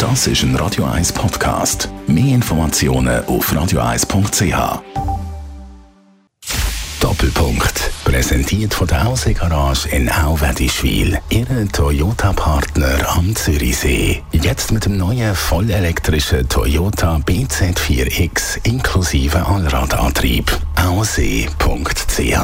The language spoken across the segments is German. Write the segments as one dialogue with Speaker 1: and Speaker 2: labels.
Speaker 1: Das ist ein Radio 1 Podcast. Mehr Informationen auf radio1.ch. Doppelpunkt. Präsentiert von der Hause Garage in Auwedischwil. Ihr Toyota-Partner am Zürichsee. Jetzt mit dem neuen vollelektrischen Toyota BZ4X inklusive Allradantrieb. Aussee.ch.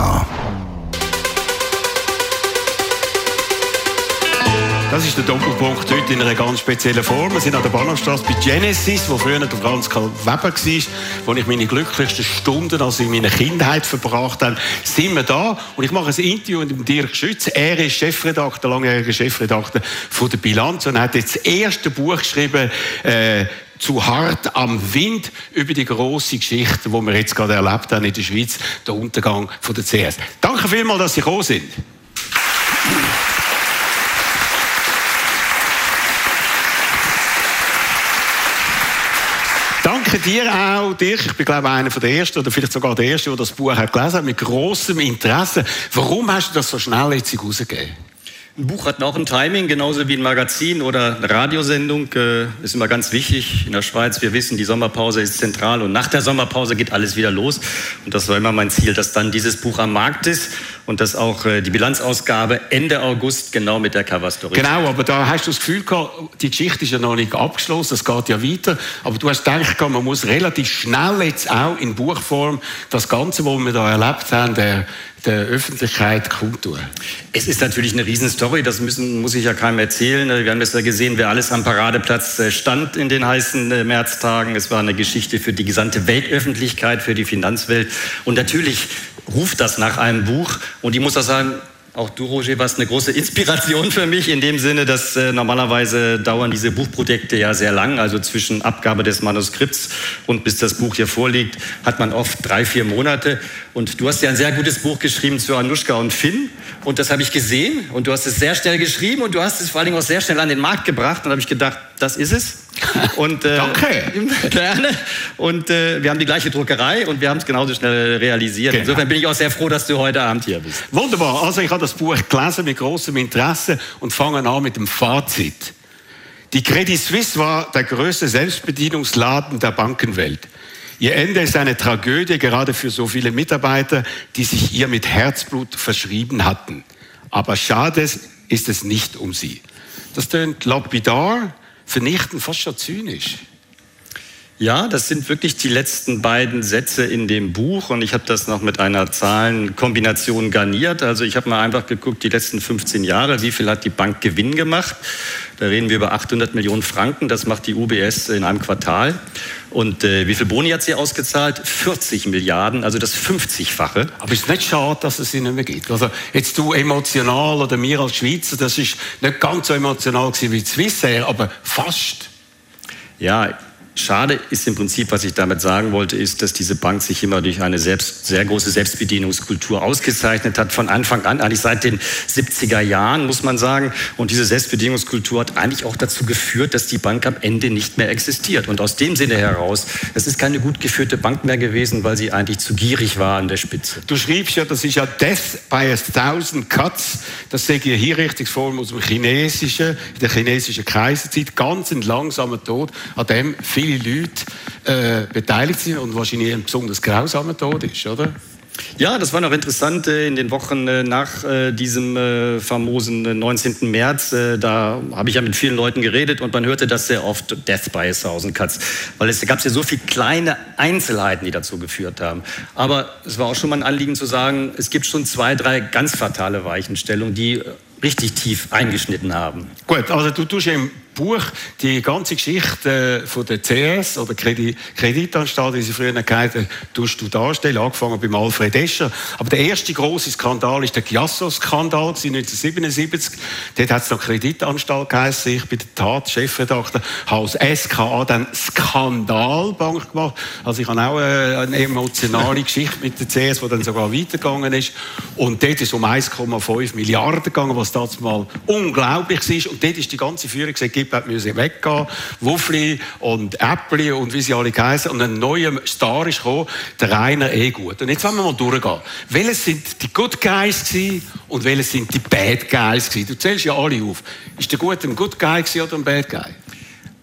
Speaker 2: Das ist der Doppelpunkt heute in einer ganz speziellen Form. Wir sind an der Bahnhofstrasse bei Genesis, wo früher der Franz Karl Weber war, wo ich meine glücklichsten Stunden also in meiner Kindheit verbracht habe. Sind wir da und ich mache ein Interview mit dem Dirk Schütz. Er ist Chefredakteur, langjähriger Chefredakteur von der Bilanz und hat jetzt das erste Buch geschrieben, «Zu hart am Wind», über die grosse Geschichte, die wir jetzt gerade erlebt haben in der Schweiz, der Untergang von der CS. Danke vielmals, dass Sie gekommen sind. Danke dir auch, Dirk. Ich bin, glaube ich, einer der Ersten, oder vielleicht sogar der Erste, der das Buch hat gelesen hat, mit grossem Interesse. Warum hast du das so schnell jetzt rausgegeben?
Speaker 3: Ein Buch hat auch ein Timing, genauso wie ein Magazin oder eine Radiosendung. Ist immer ganz wichtig. In der Schweiz, wir wissen, die Sommerpause ist zentral und nach der Sommerpause geht alles wieder los. Und das war immer mein Ziel, dass dann dieses Buch am Markt ist und dass auch die Bilanzausgabe Ende August genau mit der Coverstory.
Speaker 2: Genau, aber da hast du das Gefühl gehabt, die Geschichte ist ja noch nicht abgeschlossen, es geht ja weiter. Aber du hast gedacht, man muss relativ schnell jetzt auch in Buchform das Ganze, was wir da erlebt haben, der Öffentlichkeit kundtun.
Speaker 3: Es ist natürlich eine Riesenstory, das muss ich ja keinem erzählen. Wir haben es ja gesehen, wer alles am Paradeplatz stand in den heißen Märztagen. Es war eine Geschichte für die gesamte Weltöffentlichkeit, für die Finanzwelt. Und natürlich ruft das nach einem Buch. Und ich muss auch sagen, auch du, Roger, warst eine große Inspiration für mich, in dem Sinne, dass normalerweise dauern diese Buchprojekte ja sehr lang. Also zwischen Abgabe des Manuskripts und bis das Buch hier vorliegt, hat man oft 3-4 Monate. Und du hast ja ein sehr gutes Buch geschrieben zu Anushka und Finn. Und das habe ich gesehen. Und du hast es sehr schnell geschrieben. Und du hast es vor allen Dingen auch sehr schnell an den Markt gebracht. Und da habe ich gedacht, das ist es. Und,
Speaker 2: danke.
Speaker 3: Gerne. Und wir haben die gleiche Druckerei und wir haben es genauso schnell realisiert. Genau. Insofern bin ich auch sehr froh, dass du heute Abend hier bist.
Speaker 2: Wunderbar. Also ich habe das Buch gelesen mit großem Interesse und fange an mit dem Fazit. Die Credit Suisse war der größte Selbstbedienungsladen der Bankenwelt. Ihr Ende ist eine Tragödie, gerade für so viele Mitarbeiter, die sich ihr mit Herzblut verschrieben hatten. Aber schade ist es nicht um sie. Das tönt lapidar, vernichtend, fast schon zynisch.
Speaker 3: Ja, das sind wirklich die letzten beiden Sätze in dem Buch und ich habe das noch mit einer Zahlenkombination garniert. Also ich habe mal einfach geguckt, die letzten 15 Jahre, wie viel hat die Bank Gewinn gemacht? Da reden wir über 800 Millionen Franken, das macht die UBS in einem Quartal. Und wie viel Boni hat sie ausgezahlt? 40 Milliarden, also das 50-fache.
Speaker 2: Aber ist es nicht schade, dass es sie nicht mehr gibt? Also jetzt du emotional oder wir als Schweizer, das ist nicht ganz so emotional gewesen wie Swissair, aber fast.
Speaker 3: Ja, schade ist im Prinzip, was ich damit sagen wollte, ist, dass diese Bank sich immer durch eine sehr große Selbstbedienungskultur ausgezeichnet hat. Von Anfang an, eigentlich seit den 70er Jahren, muss man sagen. Und diese Selbstbedienungskultur hat eigentlich auch dazu geführt, dass die Bank am Ende nicht mehr existiert. Und aus dem Sinne heraus, es ist keine gut geführte Bank mehr gewesen, weil sie eigentlich zu gierig war an der Spitze.
Speaker 2: Du schreibst ja, das ist ja Death by 1000 Cuts. Das sehe ich eine Hinrichtungsform aus dem Chinesischen, in der chinesischen Kaiserzeit. Ganz ein langsamer Tod, an dem viele Leute beteiligt sind und wahrscheinlich ein besonders grausamer Tod ist, oder?
Speaker 3: Ja, das war noch interessant in den Wochen nach diesem famosen 19. März. Da habe ich ja mit vielen Leuten geredet und man hörte das sehr oft, Death by 1000 Cuts. Weil es gab ja so viele kleine Einzelheiten, die dazu geführt haben. Aber es war auch schon mal ein Anliegen zu sagen, es gibt schon 2, 3 ganz fatale Weichenstellungen, die richtig tief eingeschnitten haben.
Speaker 2: Gut, also du tust ja im Buch die ganze Geschichte von der CS oder Kreditanstalt, wie sie früher geheißen, tust du darstellen, angefangen beim Alfred Escher. Aber der erste große Skandal ist der Chiasso-Skandal 1977. Dort hat es noch Kreditanstalt geheißen. Ich bin der Tat Chefredakteur, habe aus SKA dann Skandalbank gemacht. Also ich habe auch eine emotionale Geschichte mit der CS, die dann sogar weitergegangen ist. Und dort ist es um 1,5 Milliarden gegangen, was damals mal unglaublich war. Und dort ist die ganze Führung gesagt, müssen weggehen, Wuffli und Äppli und wie sie alle heißen. Und ein neuer Star ist gekommen, der Rainer Egut. Und jetzt wollen wir mal durchgehen. Welche sind die Good Guys gewesen und welche sind die Bad Guys gewesen? Du zählst ja alle auf. Ist der Gute ein Good Guy gewesen oder ein Bad Guy?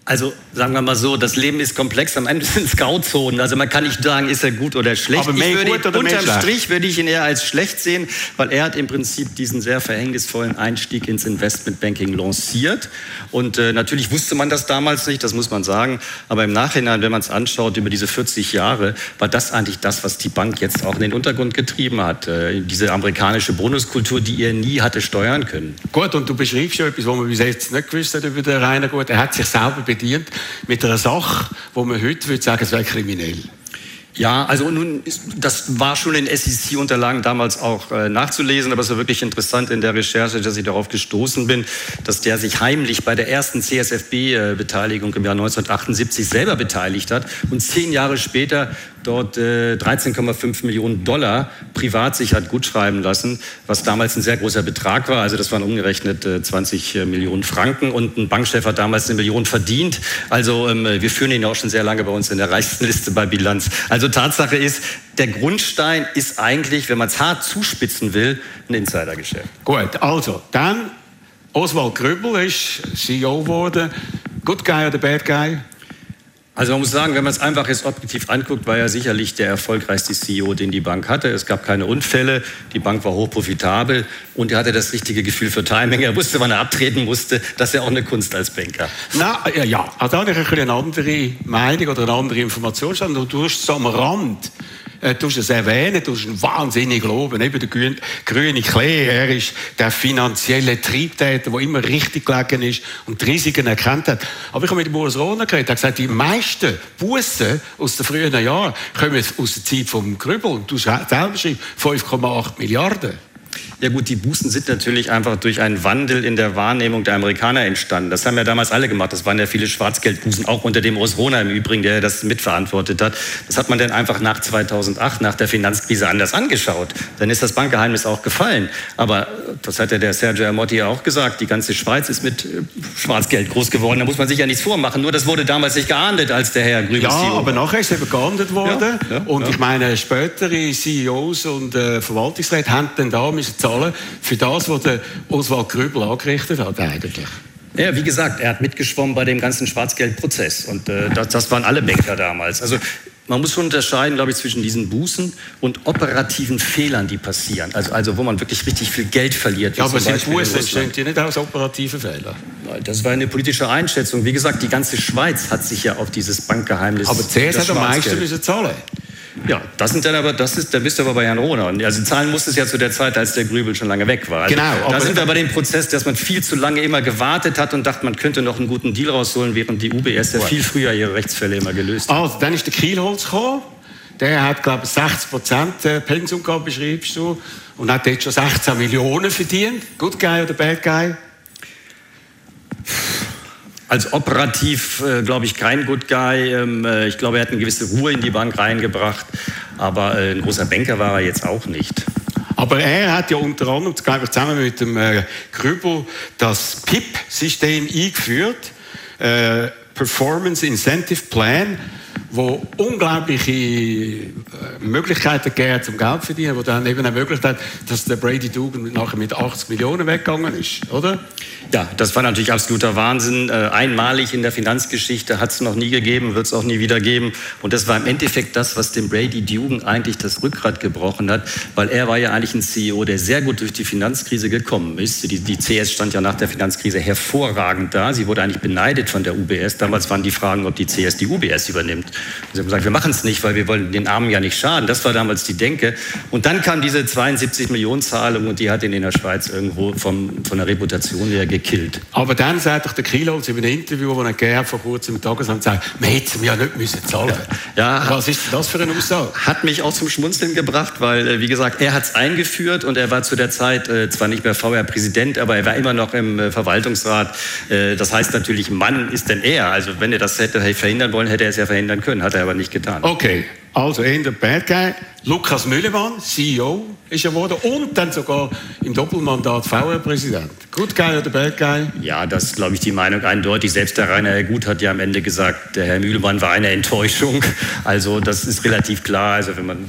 Speaker 3: Also sagen wir mal so, das Leben ist komplex, am Ende sind es Grauzonen. Also man kann nicht sagen, ist er gut oder schlecht.
Speaker 2: Aber
Speaker 3: Unterm Strich würde ich ihn eher als schlecht sehen, weil er hat im Prinzip diesen sehr verhängnisvollen Einstieg ins Investmentbanking lanciert. Und natürlich wusste man das damals nicht, das muss man sagen. Aber im Nachhinein, wenn man es anschaut, über diese 40 Jahre, war das eigentlich das, was die Bank jetzt auch in den Untergrund getrieben hat. Diese amerikanische Bonuskultur, die er nie hatte steuern können.
Speaker 2: Gut, und du beschreibst ja etwas, was man bis jetzt nicht gewusst hat über den Rainer Gut. Er hat sich selber bedient mit einer Sache, wo man heute würde sagen, es wäre kriminell.
Speaker 3: Ja, also nun, das war schon in SEC-Unterlagen damals auch nachzulesen, aber es war wirklich interessant in der Recherche, dass ich darauf gestoßen bin, dass der sich heimlich bei der ersten CSFB-Beteiligung im Jahr 1978 selber beteiligt hat und 10 Jahre später dort 13,5 Millionen Dollar privat sich hat gutschreiben lassen, was damals ein sehr großer Betrag war. Also das waren umgerechnet 20 Millionen Franken und ein Bankchef hat damals 1 Million verdient. Also wir führen ihn auch schon sehr lange bei uns in der Reichstenliste bei Bilanz. Also Tatsache ist, der Grundstein ist eigentlich, wenn man es hart zuspitzen will, ein Insidergeschäft.
Speaker 2: Gut, also dann Oswald Grübel ist CEO geworden. Good guy oder bad guy?
Speaker 3: Also man muss sagen, wenn man es einfach jetzt objektiv anguckt, war er sicherlich der erfolgreichste CEO, den die Bank hatte. Es gab keine Unfälle, die Bank war hochprofitabel und er hatte das richtige Gefühl für Timing. Er wusste, wann er abtreten musste. Das ist ja auch eine Kunst als Banker.
Speaker 2: Na, ja, also da habe ich eine andere Meinung oder eine andere Information. Du hast es am Rand. Du hast es erwähnen, du hast ihn wahnsinnig loben. Eben der grüne Klee, er ist der finanzielle Triebtäter, der immer richtig gelegen ist und die Risiken erkannt hat. Aber ich habe mit dem Urs Rohner geredet, er hat gesagt, die meisten Bussen aus den frühen Jahren kommen aus der Zeit vom Grübel. Und du selber schreibst 5,8 Milliarden.
Speaker 3: Ja gut, die Bußen sind natürlich einfach durch einen Wandel in der Wahrnehmung der Amerikaner entstanden. Das haben ja damals alle gemacht. Das waren ja viele Schwarzgeldbußen, auch unter dem Urs Rohner im Übrigen, der das mitverantwortet hat. Das hat man dann einfach nach 2008, nach der Finanzkrise anders angeschaut. Dann ist das Bankgeheimnis auch gefallen. Aber das hat ja der Sergio Ermotti auch gesagt, die ganze Schweiz ist mit Schwarzgeld groß geworden. Da muss man sich ja nichts vormachen. Nur das wurde damals nicht geahndet, als der Herr Grübel CEO war.
Speaker 2: Aber nachher ist es eben geahndet worden.
Speaker 3: Ja,
Speaker 2: und ich meine, spätere CEOs und Verwaltungsräte haben dann da müssen zahlen für das, was der Oswald Grübel angerichtet hat eigentlich.
Speaker 3: Ja, wie gesagt, er hat mitgeschwommen bei dem ganzen Schwarzgeldprozess und das waren alle Banker damals. Also man muss schon unterscheiden, glaube ich, zwischen diesen Bußen und operativen Fehlern, die passieren. Also wo man wirklich richtig viel Geld verliert.
Speaker 2: Ja, aber sind Bußen entstehen die nicht aus operativen Fehlern?
Speaker 3: Das war eine politische Einschätzung. Wie gesagt, die ganze Schweiz hat sich ja auf dieses Bankgeheimnis...
Speaker 2: Aber CS hat am meisten müssen zahlen.
Speaker 3: Ja, da bist du aber bei Herrn Rohner. Also zahlen musste es ja zu der Zeit, als der Grübel schon lange weg war. Also
Speaker 2: genau.
Speaker 3: Da sind wir bei dem Prozess, dass man viel zu lange immer gewartet hat und dachte, man könnte noch einen guten Deal rausholen, während die UBS ja viel früher ihre Rechtsfälle immer gelöst hat.
Speaker 2: Also, dann ist der Kielholz gekommen. Der hat, glaube ich, 60% Pensum gehabt, beschreibst du. Und hat jetzt schon 16 Millionen verdient. Good guy oder bad guy?
Speaker 3: Als operativ, glaube ich, kein Good Guy. Ich glaube, er hat eine gewisse Ruhe in die Bank reingebracht. Aber ein großer Banker war er jetzt auch nicht.
Speaker 2: Aber er hat ja unter anderem, glaube ich, zusammen mit dem Grübel das PIP-System eingeführt. Performance Incentive Plan, wo unglaubliche Möglichkeiten gegeben zum Geld verdienen, wo dann eben ermöglicht hat, dass der Brady Dugan nachher mit 80 Millionen weggegangen ist, oder?
Speaker 3: Ja, das war natürlich absoluter Wahnsinn. Einmalig in der Finanzgeschichte, hat es noch nie gegeben, wird es auch nie wieder geben. Und das war im Endeffekt das, was dem Brady Dugan eigentlich das Rückgrat gebrochen hat, weil er war ja eigentlich ein CEO, der sehr gut durch die Finanzkrise gekommen ist. Die CS stand ja nach der Finanzkrise hervorragend da. Sie wurde eigentlich beneidet von der UBS. Damals waren die Fragen, ob die CS die UBS übernimmt. Sie haben gesagt, wir machen es nicht, weil wir wollen den Armen ja nicht schaden. Das war damals die Denke. Und dann kam diese 72 Millionen Zahlung und die hat ihn in der Schweiz irgendwo von der Reputation her gekillt.
Speaker 2: Aber dann sagt doch der Kielholz in einem Interview, das er gegeben vor kurzem im Tagesamt sagt, wir hätten ja nicht müssen zahlen.
Speaker 3: Ja,
Speaker 2: was ist das für eine Aussage?
Speaker 3: Hat mich auch zum Schmunzeln gebracht, weil, wie gesagt, er hat es eingeführt und er war zu der Zeit zwar nicht mehr VR-Präsident, aber er war immer noch im Verwaltungsrat. Das heißt natürlich, Mann ist denn er. Also wenn er das hätte verhindern wollen, hätte er es ja verhindern können. Hat er aber nicht getan.
Speaker 2: Okay, also in der Bad Guy. Lukas Müllemann, CEO, ist er geworden und dann sogar im Doppelmandat VR-Präsident. Good Guy oder Bad Guy?
Speaker 3: Ja, das ist, glaube ich, die Meinung eindeutig. Selbst der Rainer Gut hat ja am Ende gesagt, der Herr Müllemann war eine Enttäuschung. Also das ist relativ klar. Also wenn man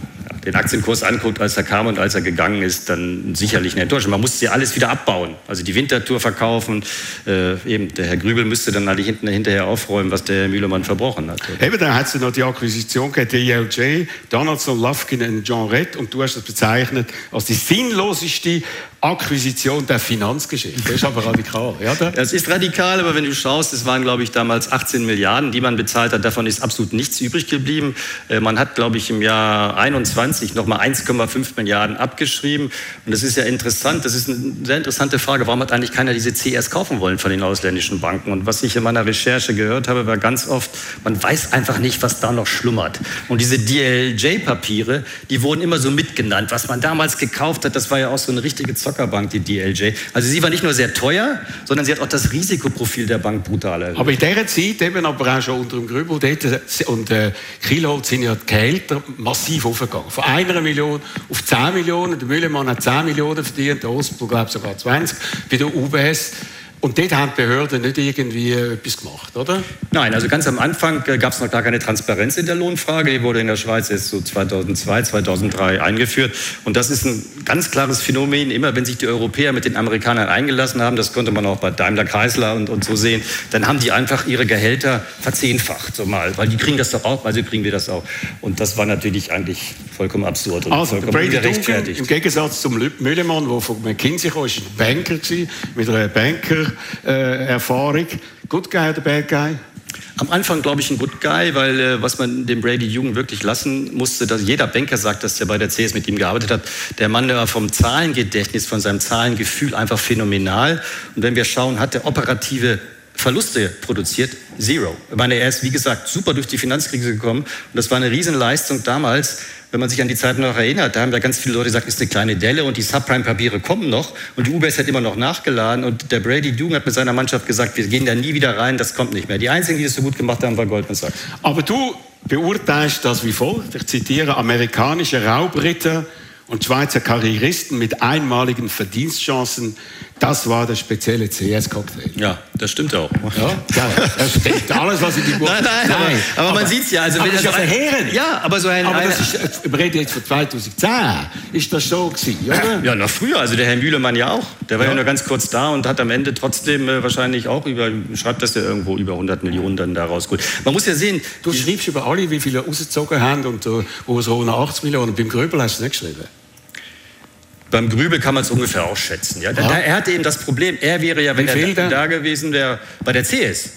Speaker 3: den Aktienkurs anguckt, als er kam und als er gegangen ist, dann sicherlich eine Enttäuschung. Man musste ja alles wieder abbauen. Also die Winterthur verkaufen. Eben der Herr Grübel müsste dann eigentlich hinterher aufräumen, was der Herr Mühlemann verbrochen hat.
Speaker 2: Eben, dann hat es noch die Akquisition gegeben, DLJ, Donaldson, Lufkin und John Rett. Und du hast das bezeichnet als die sinnloseste Akquisition der Finanzgeschichte. Das ist aber radikal, ja?
Speaker 3: Das ist radikal, aber wenn du schaust, es waren, glaube ich, damals 18 Milliarden, die man bezahlt hat. Davon ist absolut nichts übrig geblieben. Man hat, glaube ich, im Jahr 21 nochmal 1,5 Milliarden abgeschrieben. Und das ist ja interessant. Das ist eine sehr interessante Frage. Warum hat eigentlich keiner diese CS kaufen wollen von den ausländischen Banken? Und was ich in meiner Recherche gehört habe, war ganz oft, man weiß einfach nicht, was da noch schlummert. Und diese DLJ-Papiere, die wurden immer so mitgenannt. Was man damals gekauft hat, das war ja auch so eine richtige Zockerbank, die DLJ. Also sie war nicht nur sehr teuer, sondern sie hat auch das Risikoprofil der Bank brutal erhöht.
Speaker 2: Aber in dieser Zeit, eben aber auch schon unter dem Grübel und Kielholz, sind ja die Gehälter massiv aufgegangen. Von 1 Million auf 10 Millionen. Der Müllemann hat 10 Millionen verdient, der Ospel, glaube ich, sogar 20 bei der UBS. Und dort haben die Behörden nicht irgendwie etwas gemacht, oder?
Speaker 3: Nein, also ganz am Anfang gab es noch gar keine Transparenz in der Lohnfrage. Die wurde in der Schweiz erst so 2002, 2003 eingeführt. Und das ist ein ganz klares Phänomen. Immer wenn sich die Europäer mit den Amerikanern eingelassen haben, das konnte man auch bei Daimler Chrysler und so sehen, dann haben die einfach ihre Gehälter verzehnfacht, so mal. Weil die kriegen das doch auch, also kriegen wir das auch. Und das war natürlich eigentlich vollkommen absurd und
Speaker 2: also,
Speaker 3: vollkommen
Speaker 2: ungerechtfertigt. Im Gegensatz zum Müllemann, der von McKinsey kam, war ein Banker mit einer Banker-Erfahrung. Good guy oder bad guy?
Speaker 3: Am Anfang, glaube ich, ein Good Guy, weil was man dem Brady Jungen wirklich lassen musste, dass jeder Banker sagt, dass der bei der CS mit ihm gearbeitet hat, der Mann war vom Zahlengedächtnis, von seinem Zahlengefühl einfach phänomenal. Und wenn wir schauen, hat er operative Verluste produziert, zero. Ich meine, er ist, wie gesagt, super durch die Finanzkrise gekommen. Und das war eine Riesenleistung damals. Wenn man sich an die Zeit noch erinnert, da haben ja ganz viele Leute gesagt, ist eine kleine Delle und die Subprime-Papiere kommen noch und die UBS hat immer noch nachgeladen und der Brady Jung hat mit seiner Mannschaft gesagt, wir gehen da nie wieder rein, das kommt nicht mehr. Die einzigen, die das so gut gemacht haben, war Goldman Sachs.
Speaker 2: Aber du beurteilst das wie folgt, ich zitiere, amerikanische Raubritter und Schweizer Karrieristen mit einmaligen Verdienstchancen, das war der spezielle CS-Cocktail.
Speaker 3: Ja, das stimmt auch.
Speaker 2: Ja, das stimmt. Alles, was in die Buch...
Speaker 3: Nein, aber man sieht es ja. Also,
Speaker 2: aber das ist ja verheerend.
Speaker 3: Ja, aber so
Speaker 2: aber das ist, wir reden jetzt von 2010. Ist das so gewesen, oder?
Speaker 3: Ja, noch früher. Also der Herr Mühlemann ja auch. Der war ja nur ganz kurz da und hat am Ende trotzdem wahrscheinlich auch schreibt das ja irgendwo über 100 Millionen dann da rausgeholt. Man muss ja sehen...
Speaker 2: Du schreibst über alle, wie viele rausgezogen haben und wo es rund 80 Millionen. Beim Grübel hast du es nicht geschrieben.
Speaker 3: Beim Grübel kann man es ungefähr auch schätzen. Ja? Er hatte eben das Problem, er wäre ja, wenn er da gewesen wäre, bei der CS.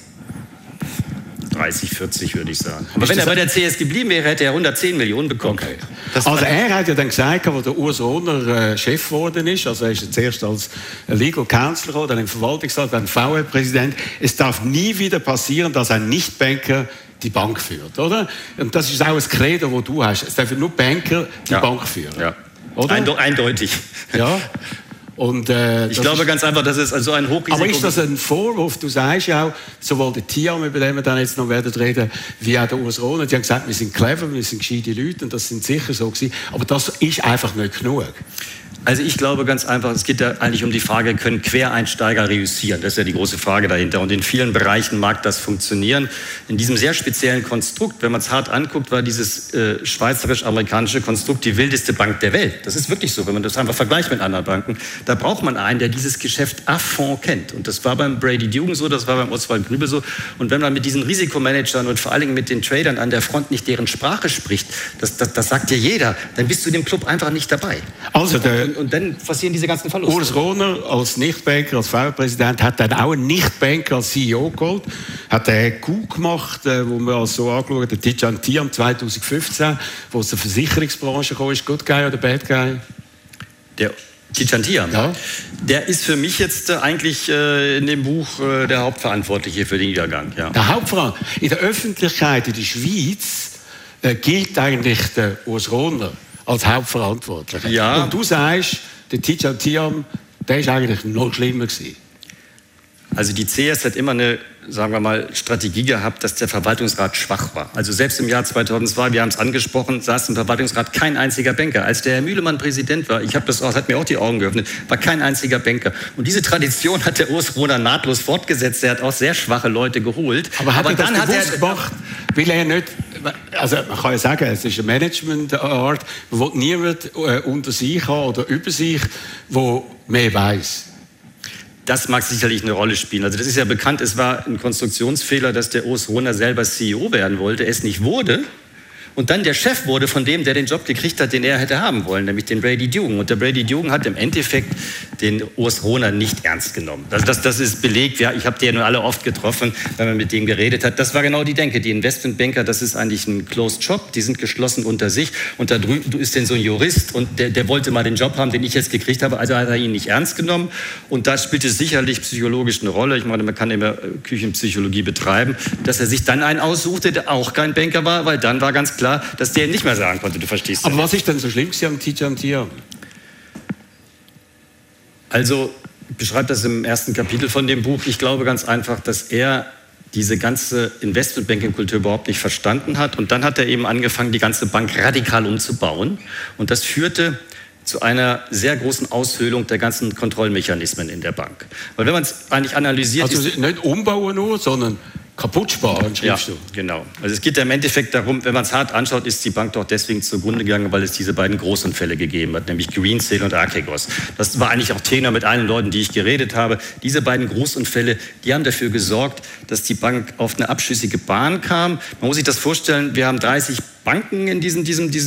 Speaker 3: 30, 40 würde ich sagen. Aber wenn er bei der CS geblieben wäre, hätte er 110 Millionen bekommen. Okay.
Speaker 2: Also er hat ja dann gesagt, als der Urs Rohner Chef geworden ist, also er ist zuerst als Legal Counsel gekommen, dann im Verwaltungsrat, dann VR-Präsident, es darf nie wieder passieren, dass ein Nichtbanker die Bank führt, oder? Und das ist auch ein Credo, das du hast. Es dürfen nur Banker die Bank führen. Ja.
Speaker 3: Eindeutig.
Speaker 2: Ja. Und,
Speaker 3: ich glaube ganz einfach, dass es also ein Hochrisiko...
Speaker 2: Aber ist das ein Vorwurf? Du sagst ja auch, sowohl der Tiam, über den wir dann jetzt noch werden reden, wie auch der Urs Rohner, die haben gesagt, wir sind clever, wir sind gescheite Leute und das sind sicher so gewesen. Aber das ist einfach nicht genug.
Speaker 3: Also ich glaube ganz einfach, es geht ja eigentlich um die Frage, können Quereinsteiger reüssieren? Das ist ja die große Frage dahinter. Und in vielen Bereichen mag das funktionieren. In diesem sehr speziellen Konstrukt, wenn man es hart anguckt, war dieses schweizerisch-amerikanische Konstrukt die wildeste Bank der Welt. Das ist wirklich so, wenn man das einfach vergleicht mit anderen Banken. Da braucht man einen, der dieses Geschäft à fond kennt. Und das war beim Brady Jung so, das war beim Oswald Grübel so. Und wenn man mit diesen Risikomanagern und vor allen Dingen mit den Tradern an der Front nicht deren Sprache spricht, das sagt ja jeder, dann bist du in dem Club einfach nicht dabei.
Speaker 2: Also
Speaker 3: und dann passieren diese ganzen Verluste.
Speaker 2: Urs Rohner als Nichtbanker, als VR-Präsident, hat dann auch einen Nichtbanker als CEO geholt. Hat einen Coup gemacht, wo wir so angeschaut haben, der Tidjane Thiam 2015, wo aus der Versicherungsbranche kam. Ist Good Guy oder Bad Guy?
Speaker 3: Der Tidjane Thiam, ja. Der ist für mich jetzt eigentlich in dem Buch der Hauptverantwortliche für den Niedergang. Ja.
Speaker 2: Der Hauptverantwortliche. In der Öffentlichkeit in der Schweiz gilt eigentlich der Urs Rohner als Hauptverantwortlicher.
Speaker 3: Ja.
Speaker 2: Und du sagst, der Tidjane Thiam, der ist eigentlich noch schlimmer gewesen.
Speaker 3: Also die CS hat immer eine, sagen wir mal, Strategie gehabt, dass der Verwaltungsrat schwach war. Also selbst im Jahr 2002, wir haben es angesprochen, saß im Verwaltungsrat kein einziger Banker. Als der Herr Mühlemann Präsident war, das hat mir auch die Augen geöffnet, war kein einziger Banker. Und diese Tradition hat der Urs Rohner nahtlos fortgesetzt. Er hat auch sehr schwache Leute geholt.
Speaker 2: Aber dann hat er gemacht, will er nicht... also man kann ja sagen, es ist eine Management-Art, wo niemand unter sich haben oder über sich, wo mehr weiß.
Speaker 3: Das mag sicherlich eine Rolle spielen. Also das ist ja bekannt, es war ein Konstruktionsfehler, dass der Urs Rohner selber CEO werden wollte, es nicht wurde. Und dann der Chef wurde von dem, der den Job gekriegt hat, den er hätte haben wollen, nämlich den Brady Dugan. Und der Brady Dugan hat im Endeffekt den Urs Rohner nicht ernst genommen. Also das ist belegt. Ja, ich habe die ja nun alle oft getroffen, wenn man mit dem geredet hat. Das war genau die Denke. Die Investmentbanker, das ist eigentlich ein Closed Shop. Die sind geschlossen unter sich. Und da drüben ist denn so ein Jurist und der wollte mal den Job haben, den ich jetzt gekriegt habe. Also hat er ihn nicht ernst genommen. Und da spielt es sicherlich psychologisch eine Rolle. Ich meine, man kann immer Küchenpsychologie betreiben, dass er sich dann einen aussuchte, der auch kein Banker war, weil dann war ganz klar, dass der nicht mehr sagen konnte, du verstehst.
Speaker 2: Aber was ist denn so schlimm am Tidjane Thiam?
Speaker 3: Also, ich beschreibe das im ersten Kapitel von dem Buch. Ich glaube ganz einfach, dass er diese ganze Investmentbanking-Kultur überhaupt nicht verstanden hat. Und dann hat er eben angefangen, die ganze Bank radikal umzubauen. Und das führte zu einer sehr großen Aushöhlung der ganzen Kontrollmechanismen in der Bank. Weil wenn man es eigentlich analysiert...
Speaker 2: Also nicht umbauen nur, sondern kaputt sparen, schreibst du.
Speaker 3: Ja, genau. Also es geht ja im Endeffekt darum, wenn man es hart anschaut, ist die Bank doch deswegen zugrunde gegangen, weil es diese beiden Großunfälle gegeben hat, nämlich Greensill und Archegos. Das war eigentlich auch Tenor mit allen Leuten, die ich geredet habe. Diese beiden Großunfälle, die haben dafür gesorgt, dass die Bank auf eine abschüssige Bahn kam. Man muss sich das vorstellen, wir haben 30 Banken in diesem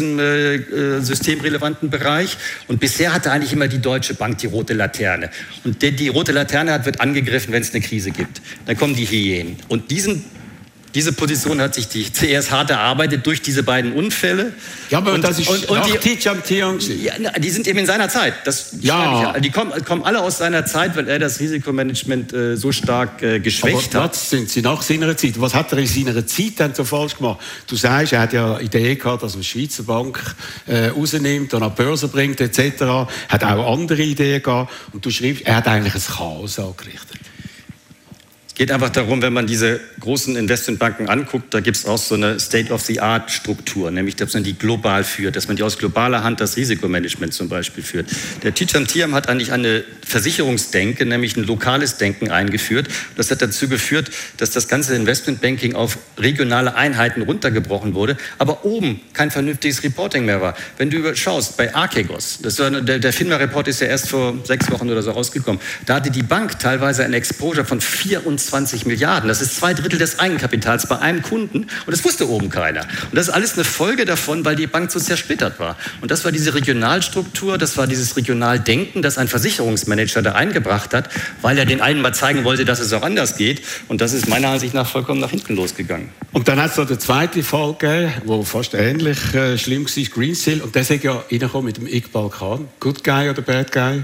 Speaker 3: systemrelevanten Bereich. Und bisher hatte eigentlich immer die Deutsche Bank die rote Laterne. Und die rote Laterne wird angegriffen, wenn es eine Krise gibt. Dann kommen die Hyänen. Und diese Position hat sich die CS hart erarbeitet durch diese beiden Unfälle.
Speaker 2: Ja, aber das ist nach Tidjane Thiam.
Speaker 3: Ja, die sind eben in seiner Zeit. Ja. Die kommen alle aus seiner Zeit, weil er das Risikomanagement so stark geschwächt hat.
Speaker 2: Was sind sie nach seiner Zeit? Was hat er in seiner Zeit denn so falsch gemacht? Du sagst, er hat ja Idee gehabt, dass man die Schweizer Bank rausnimmt und an die Börse bringt etc. Hat auch andere Ideen gehabt. Und du schreibst, er hat eigentlich ein Chaos angerichtet.
Speaker 3: Es geht einfach darum, wenn man diese großen Investmentbanken anguckt, da gibt es auch so eine State-of-the-Art-Struktur, nämlich dass man die global führt, dass man die aus globaler Hand das Risikomanagement zum Beispiel führt. Der Tidjane Thiam hat eigentlich eine Versicherungsdenke, nämlich ein lokales Denken eingeführt. Das hat dazu geführt, dass das ganze Investmentbanking auf regionale Einheiten runtergebrochen wurde, aber oben kein vernünftiges Reporting mehr war. Wenn du schaust, bei Archegos, der FINMA-Report ist ja erst vor 6 Wochen oder so rausgekommen, da hatte die Bank teilweise ein Exposure von 24 Milliarden. Das ist 2/3 des Eigenkapitals bei einem Kunden. Und das wusste oben keiner. Und das ist alles eine Folge davon, weil die Bank so zersplittert war. Und das war diese Regionalstruktur, das war dieses Regionaldenken, das ein Versicherungsmanager da eingebracht hat, weil er den einen mal zeigen wollte, dass es auch anders geht. Und das ist meiner Ansicht nach vollkommen nach hinten losgegangen.
Speaker 2: Und dann hat es noch den zweiten Fall gegeben, der fast ähnlich schlimm war, Greensill. Und der ist ja reingekommen mit dem Iqbal Khan. Good guy oder bad guy?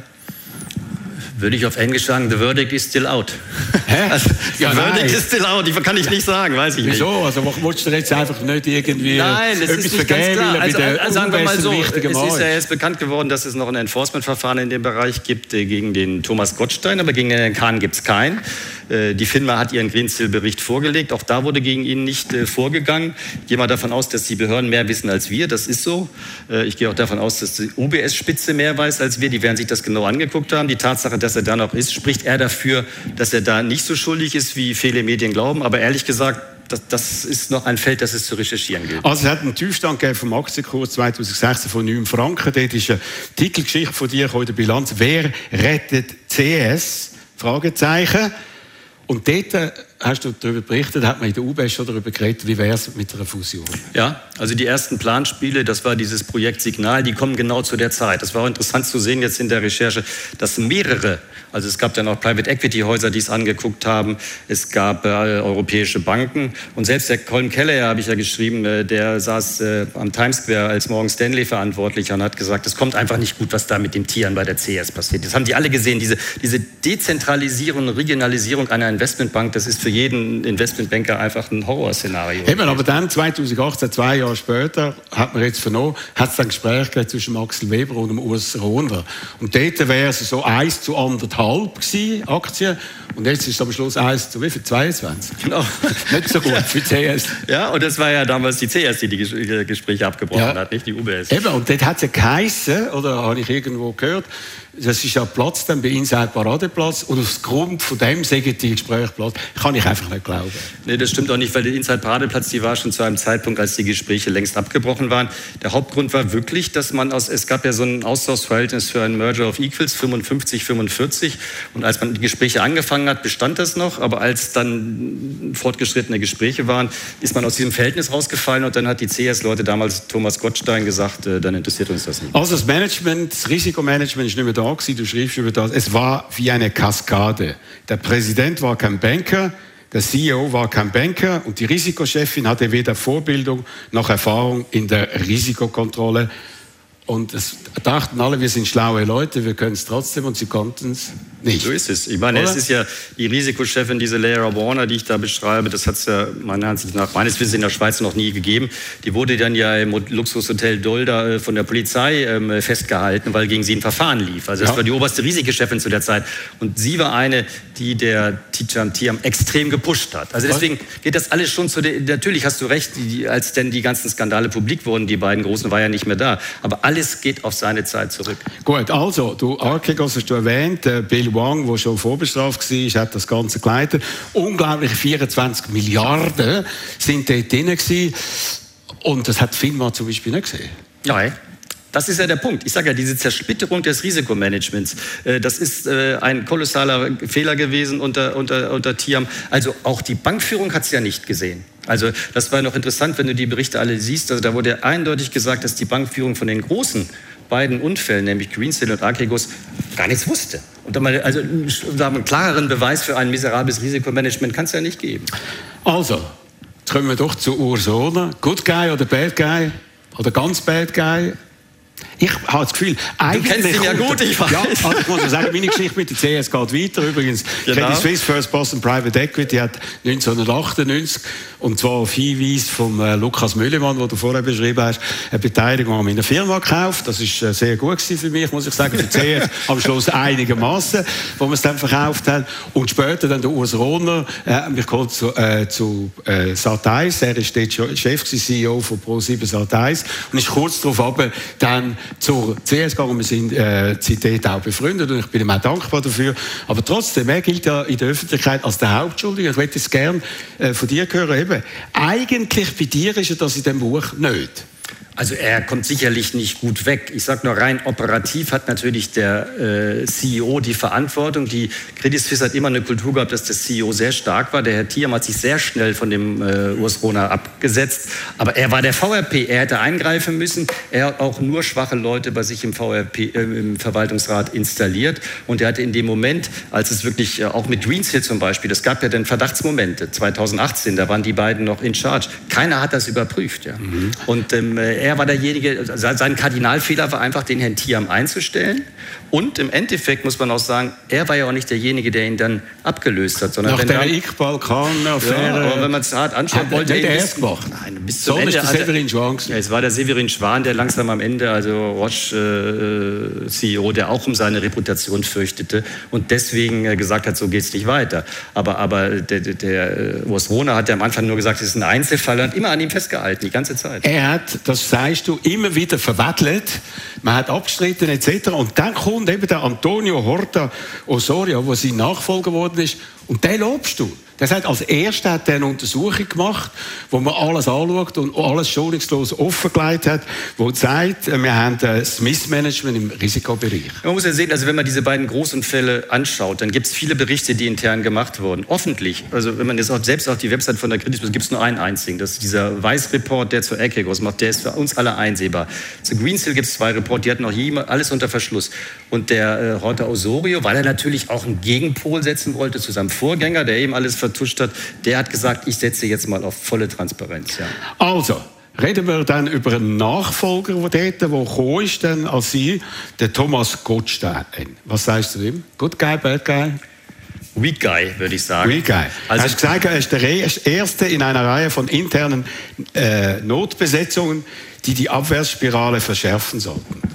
Speaker 3: Würde ich auf Englisch sagen, the verdict is still out.
Speaker 2: Hä?
Speaker 3: Also, the verdict is still out, kann ich nicht sagen, weiß ich nicht.
Speaker 2: Wieso? Also willst du jetzt einfach nicht irgendwie
Speaker 3: etwas vergeben? Also sagen wir mal so, es ist ja jetzt bekannt geworden, dass es noch ein Enforcement-Verfahren in dem Bereich gibt gegen den Thomas Gottstein, aber gegen den Kahn gibt es keinen. Die FINMA hat ihren Greensill-Bericht vorgelegt, auch da wurde gegen ihn nicht vorgegangen. Ich gehe mal davon aus, dass die Behörden mehr wissen als wir, das ist so. Ich gehe auch davon aus, dass die UBS-Spitze mehr weiß als wir, die werden sich das genau angeguckt haben. Die Tatsache, dass er da noch ist, spricht eher dafür, dass er da nicht so schuldig ist, wie viele Medien glauben. Aber ehrlich gesagt, das ist noch ein Feld, das es zu recherchieren gilt.
Speaker 2: Also es hat einen Tiefstand gegeben vom Aktienkurs 2016 von 9 Franken. Dort ist eine Titelgeschichte von dir in der Bilanz. Wer rettet CS? Fragezeichen. Und dort hast du darüber berichtet, hat man in der UBS schon darüber geredet, wie wäre es mit einer Fusion?
Speaker 3: Ja, also die ersten Planspiele, das war dieses Projekt Signal, die kommen genau zu der Zeit. Das war auch interessant zu sehen jetzt in der Recherche, dass mehrere, also es gab dann auch Private Equity Häuser, die es angeguckt haben, es gab europäische Banken und selbst der Colin Kelleher, habe ich ja geschrieben, der saß am Times Square als Morgan Stanley Verantwortlicher und hat gesagt, es kommt einfach nicht gut, was da mit dem Tieren bei der CS passiert. Das haben die alle gesehen, diese Dezentralisierung und Regionalisierung einer Investmentbank, das ist für jeden Investmentbanker einfach ein Horrorszenario.
Speaker 2: Eben, aber dann 2018, 2 Jahre später, hat man jetzt vernommen, hat es ein Gespräch zwischen Axel Weber und dem Urs Rohner. Und dort wäre es so 1:1,5 gewesen, Aktien. Und jetzt ist es am Schluss 1:22. 22.
Speaker 3: Genau.
Speaker 2: Nicht so gut für CS.
Speaker 3: Ja, und das war ja damals die CS, die Gespräche abgebrochen hat, nicht die UBS.
Speaker 2: Eben, und dort hat es ja geheissen, oder habe ich irgendwo gehört, das ist ja Platz dann bei Inside Paradeplatz und aufgrund von dem sagen die Gespräche Platz, kann ich einfach nicht glauben.
Speaker 3: Nee, das stimmt auch nicht, weil der Inside Paradeplatz, die war schon zu einem Zeitpunkt, als die Gespräche längst abgebrochen waren. Der Hauptgrund war wirklich, dass man es gab ja so ein Austauschverhältnis für einen Merger of Equals, 55-45 und als man die Gespräche angefangen hat, bestand das noch, aber als dann fortgeschrittene Gespräche waren, ist man aus diesem Verhältnis rausgefallen und dann hat die CS-Leute damals Thomas Gottstein gesagt, dann interessiert uns das nicht.
Speaker 2: Also das Management, das Risikomanagement ist nicht mehr da gewesen, du schreibst über das, es war wie eine Kaskade. Der Präsident war kein Banker, der CEO war kein Banker und die Risikochefin hatte weder Vorbildung noch Erfahrung in der Risikokontrolle. Und es dachten alle, wir sind schlaue Leute, wir können es trotzdem und sie konnten es nicht.
Speaker 3: So ist es. Ich meine, es ist ja die Risikochefin, diese Leila Warner, die ich da beschreibe, das hat es ja meines Wissens in der Schweiz noch nie gegeben. Die wurde dann ja im Luxushotel Dolda von der Polizei festgehalten, weil gegen sie ein Verfahren lief. Also das war die oberste Risikochefin zu der Zeit. Und sie war eine, die der Tidjane Thiam extrem gepusht hat. Also deswegen geht das alles schon zu der... Natürlich hast du recht, als denn die ganzen Skandale publik wurden, die beiden Großen, war ja nicht mehr da. Aber alles geht auf seine Zeit zurück.
Speaker 2: Gut, also, du Archegos hast du erwähnt, Bill Wang, der schon vorbestraft war, hat das Ganze geleitet. Unglaubliche 24 Milliarden sind dort drin gewesen. Und das hat FINMA zum Beispiel nicht gesehen.
Speaker 3: Nein. Das ist ja der Punkt. Ich sage ja, diese Zersplitterung des Risikomanagements, das ist ein kolossaler Fehler gewesen unter Thiam. Also auch die Bankführung hat es ja nicht gesehen. Also das war noch interessant, wenn du die Berichte alle siehst. Also da wurde eindeutig gesagt, dass die Bankführung von den großen beiden Unfällen, nämlich Greensill und Archegos, gar nichts wusste. Und also einen klareren Beweis für ein miserables Risikomanagement kann es ja nicht geben.
Speaker 2: Also, jetzt kommen wir doch zu Ursona. Good Guy oder Bad Guy? Oder ganz Bad Guy? Ich habe das Gefühl, eigentlich...
Speaker 3: Du kennst ihn ja gut, ich weiß.
Speaker 2: Ja, also ich muss sagen, meine Geschichte mit der CS geht weiter. Übrigens, Credit Suisse First Boston Private Equity hat 1998, und zwar auf Hinweis von Lukas Müllemann, den du vorher beschrieben hast, eine Beteiligung an meiner Firma gekauft. Das war sehr gut für mich, muss ich sagen, für CS am Schluss einigermaßen, wo wir es dann verkauft haben. Und später dann der Urs Rohner mich geholt zu Sat.1. Er ist dort Chef, CEO von Pro7 Sat.1 und ist kurz darauf aber dann zur CS gegangen. Wir sind seitdem auch befreundet und ich bin ihm auch dankbar dafür. Aber trotzdem, er gilt ja in der Öffentlichkeit als der Hauptschuldige. Ich möchte es gerne von dir hören. Eben, eigentlich bei dir ist ja das in diesem Buch nicht.
Speaker 3: Also er kommt sicherlich nicht gut weg. Ich sage nur, rein operativ hat natürlich der CEO die Verantwortung. Die Credit Suisse hat immer eine Kultur gehabt, dass der CEO sehr stark war. Der Herr Thiam hat sich sehr schnell von dem Urs Rohner abgesetzt. Aber er war der VRP. Er hätte eingreifen müssen. Er hat auch nur schwache Leute bei sich im Verwaltungsrat installiert. Und er hatte in dem Moment, als es wirklich auch mit Greensill zum Beispiel, es gab ja dann Verdachtsmomente, 2018, da waren die beiden noch in charge. Keiner hat das überprüft. Ja. Mhm. Und er war derjenige, sein Kardinalfehler war einfach, den Herrn Thiam einzustellen. Und im Endeffekt muss man auch sagen, er war ja auch nicht derjenige, der ihn dann abgelöst hat. Sondern
Speaker 2: nach der Iqbal-Khan-Affäre.
Speaker 3: Ja, aber wenn man es hart anschaut, wollte er
Speaker 2: erst gemacht.
Speaker 3: Nein, bis zum Ende.
Speaker 2: Der Severin Schwan.
Speaker 3: Ja, es war der Severin Schwan, der langsam am Ende, also Roche CEO, der auch um seine Reputation fürchtete und deswegen gesagt hat, so geht's nicht weiter. Aber der Urs Rohner hat ja am Anfang nur gesagt, es ist ein Einzelfall und immer an ihm festgehalten, die ganze Zeit.
Speaker 2: Er hat, das sagst du, immer wieder verwettelt. Man hat abgestritten etc. Und dann kommt eben der Antonio Horta Osorio, der sein Nachfolger geworden ist. Und den lobst du. Der sagt, als Erster hat er eine Untersuchung gemacht, wo man alles anschaut und alles schonungslos offengelegt hat, wo sagt, wir haben das Missmanagement im Risikobereich.
Speaker 3: Man muss ja sehen, also wenn man diese beiden Großunfälle anschaut, dann gibt es viele Berichte, die intern gemacht wurden. Hoffentlich. Also wenn man jetzt auch selbst auf die Website von der Credit Suisse, gibt es nur einen einzigen. Das ist dieser Weiß-Report, der zu Archegos macht. Der ist für uns alle einsehbar. Zu Greensill gibt es 2 Reporte, die hatten auch alles unter Verschluss. Und der Horta Osorio, weil er natürlich auch einen Gegenpol setzen wollte zu seinem Vorgänger, der eben alles vertuscht hat, der hat gesagt, ich setze jetzt mal auf volle Transparenz. Ja.
Speaker 2: Also, reden wir dann über einen Nachfolger, der gekommen ist, dann als Sie, der Thomas Gottstein. Was sagst du ihm? Good Guy, Bad Guy?
Speaker 3: Weak Guy, würde ich sagen.
Speaker 2: Weak Guy. Also, hast gesagt, er ist der Erste in einer Reihe von internen Notbesetzungen, die Abwärtsspirale verschärfen sollten.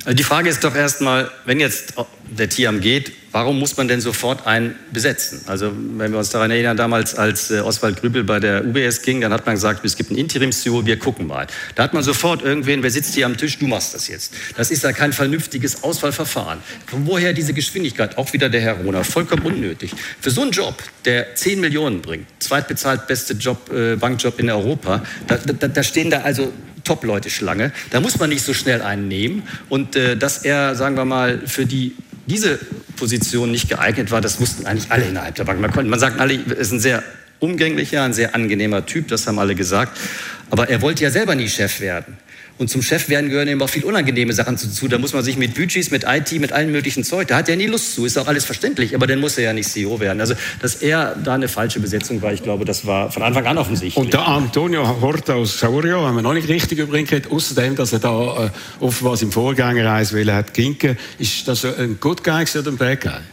Speaker 3: Also die Frage ist doch erstmal, wenn jetzt der TIAM geht, warum muss man denn sofort einen besetzen? Also wenn wir uns daran erinnern, damals als Oswald Grübel bei der UBS ging, dann hat man gesagt, es gibt einen Interims-CEO, wir gucken mal. Da hat man sofort irgendwen, wer sitzt hier am Tisch, du machst das jetzt. Das ist ja kein vernünftiges Auswahlverfahren. Von woher diese Geschwindigkeit? Auch wieder der Herr Rohner, vollkommen unnötig. Für so einen Job, der 10 Millionen bringt, zweitbezahlt beste Bankjob in Europa, da stehen da also Top-Leute Schlange. Da muss man nicht so schnell einen nehmen. Und dass er, sagen wir mal, für diese Position nicht geeignet war, das wussten eigentlich alle innerhalb der Bank. Man sagt alle, er ist ein sehr umgänglicher, ein sehr angenehmer Typ, das haben alle gesagt. Aber er wollte ja selber nie Chef werden. Und zum Chef werden gehören eben auch viel unangenehme Sachen zu. Da muss man sich mit Budgets, mit IT, mit allen möglichen Zeug, da hat er nie Lust zu, ist auch alles verständlich, aber dann muss er ja nicht CEO werden. Also, dass er da eine falsche Besetzung war, ich glaube, das war von Anfang an offensichtlich.
Speaker 2: Und der Antonio Horta aus Saurio haben wir noch nicht richtig überbringt, außerdem, dass er da offenbar im Vorgängereis hat Ginken. Ist das ein Good Guy oder ein Bad Guy?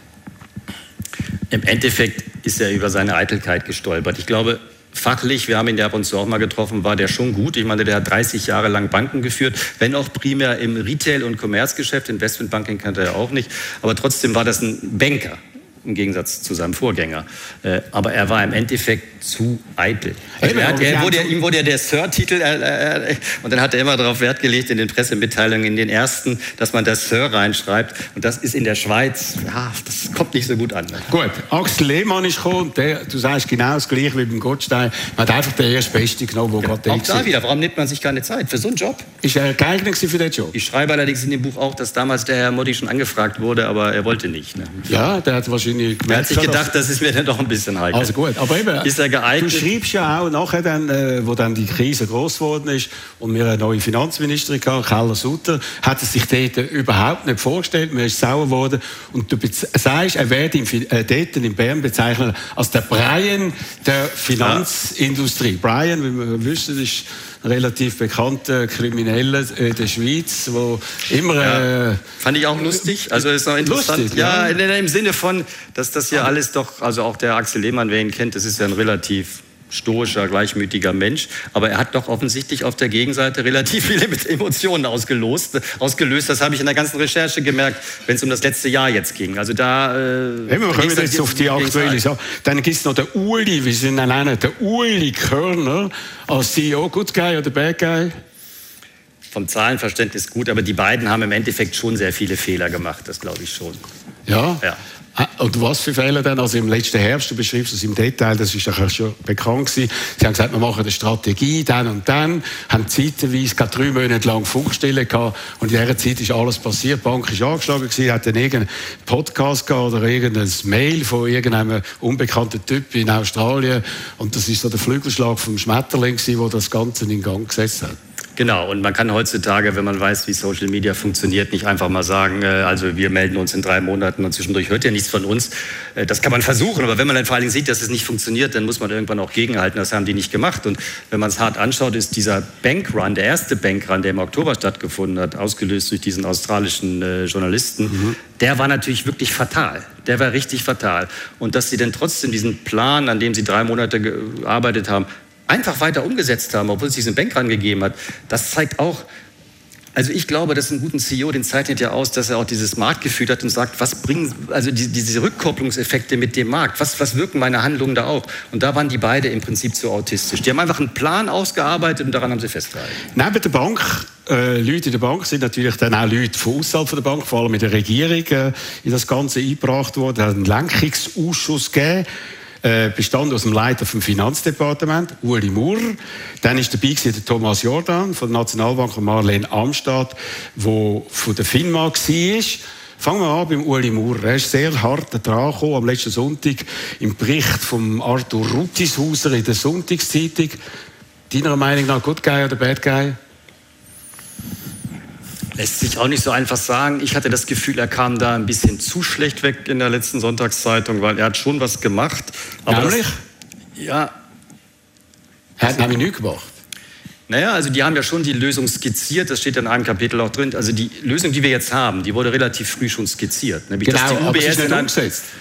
Speaker 3: Im Endeffekt ist er über seine Eitelkeit gestolpert. Ich glaube, fachlich, wir haben ihn ja ab und zu auch mal getroffen, war der schon gut. Ich meine, der hat 30 Jahre lang Banken geführt, wenn auch primär im Retail- und Commerzgeschäft. Investmentbanking kannte er auch nicht. Aber trotzdem war das ein Banker, im Gegensatz zu seinem Vorgänger. Aber er war im Endeffekt zu eitel. Also ihm wurde ja der Sir-Titel und dann hat er immer darauf Wert gelegt in den Pressemitteilungen, in den ersten, dass man das Sir reinschreibt. Und das ist in der Schweiz, ja, das kommt nicht so gut an.
Speaker 2: Gut, Axel Lehmann ist gekommen, du sagst genau das Gleiche wie beim Gottstein. Man hat einfach den ersten Besten genommen, der gerade
Speaker 3: auch da wieder, warum nimmt man sich keine Zeit für so einen Job?
Speaker 2: Ist er geeignet für den Job?
Speaker 3: Ich schreibe allerdings in dem Buch auch, dass damals der Herr Modi schon angefragt wurde, aber er wollte nicht. Ne?
Speaker 2: Ja, der hat wahrscheinlich
Speaker 3: er hat sich gedacht, das ist mir dann doch ein bisschen heikel.
Speaker 2: Also gut, aber eben,
Speaker 3: ist er geeignet?
Speaker 2: Du schreibst ja auch nachher, dann, wo dann die Krise groß geworden ist und wir eine neue Finanzministerin hatten, Keller-Sutter, hat er sich dort überhaupt nicht vorgestellt, man ist sauer geworden und du sagst, er wird dort in Bern bezeichnet als der Brian der Finanzindustrie. Brian, wie wir wissen, ist ein relativ bekannter Krimineller in der Schweiz, wo immer...
Speaker 3: fand ich auch lustig, also ist noch interessant. Lustig, ja, im Sinne von, dass das hier alles doch, also auch der Axel Lehmann, wer ihn kennt, das ist ja ein relativ stoischer, gleichmütiger Mensch, aber er hat doch offensichtlich auf der Gegenseite relativ viele Emotionen ausgelöst. Das habe ich in der ganzen Recherche gemerkt, wenn es um das letzte Jahr jetzt ging. Also da...
Speaker 2: wir kommen jetzt auf die aktuelle Sache. Dann gibt es noch den Uli, wie sie ihn nennen, der Uli Körner als CEO. Good Guy oder Bad Guy?
Speaker 3: Vom Zahlenverständnis gut, aber die beiden haben im Endeffekt schon sehr viele Fehler gemacht, das glaube ich schon.
Speaker 2: Ja? Und was für Fehler denn? Also im letzten Herbst, du beschreibst es im Detail, das ist doch schon bekannt gewesen. Sie haben gesagt, wir machen eine Strategie, dann und dann, haben zeitweise 3 Monate lang Funkstille gehabt und in dieser Zeit ist alles passiert. Die Bank ist angeschlagen gewesen, hat dann irgendeinen Podcast gehabt oder irgendein Mail von irgendeinem unbekannten Typ in Australien und das ist so der Flügelschlag vom Schmetterling gewesen, der das Ganze in Gang gesetzt hat.
Speaker 3: Genau, und man kann heutzutage, wenn man weiß, wie Social Media funktioniert, nicht einfach mal sagen, also wir melden uns in 3 Monaten und zwischendurch hört ihr nichts von uns. Das kann man versuchen, aber wenn man dann vor allen Dingen sieht, dass es nicht funktioniert, dann muss man irgendwann auch gegenhalten. Das haben die nicht gemacht. Und wenn man es hart anschaut, ist dieser Bankrun, der erste Bankrun, der im Oktober stattgefunden hat, ausgelöst durch diesen australischen Journalisten, der war natürlich wirklich fatal. Der war richtig fatal. Und dass sie dann trotzdem diesen Plan, an dem sie 3 Monate gearbeitet haben, einfach weiter umgesetzt haben, obwohl es diesen Bankrun gegeben hat, das zeigt auch, also ich glaube, dass ein guter CEO, den zeichnet ja aus, dass er auch dieses Marktgefühl hat und sagt, was bringen, also diese Rückkopplungseffekte mit dem Markt, was wirken meine Handlungen da auch? Und da waren die beide im Prinzip zu autistisch. Die haben einfach einen Plan ausgearbeitet und daran haben sie festgehalten.
Speaker 2: Neben der Bank, Leute in der Bank sind natürlich dann auch Leute von außerhalb der Bank, vor allem in der Regierung, in das Ganze eingebracht worden. Es hat einen Lenkungsausschuss gegeben. Bestand aus dem Leiter vom Finanzdepartement, Ueli Maurer. Dann ist dabei der Thomas Jordan von der Nationalbank und Marlene Amstad, der von der FINMA war. Fangen wir an beim Ueli Maurer. Er ist sehr hart dran gekommen am letzten Sonntag im Bericht von Arthur Ruttishauser in der Sonntagszeitung. Deiner Meinung nach Good Guy oder Bad Guy?
Speaker 3: Lässt sich auch nicht so einfach sagen. Ich hatte das Gefühl, er kam da ein bisschen zu schlecht weg in der letzten Sonntagszeitung, weil er hat schon was gemacht.
Speaker 2: Aber nämlich?
Speaker 3: Ja.
Speaker 2: Er hat nämlich nichts gemacht.
Speaker 3: Naja, also die haben ja schon die Lösung skizziert, das steht in einem Kapitel auch drin. Also die Lösung, die wir jetzt haben, die wurde relativ früh schon skizziert. Nämlich,
Speaker 2: genau,
Speaker 3: dass die
Speaker 2: aber
Speaker 3: UBS
Speaker 2: es ist nicht umgesetzt.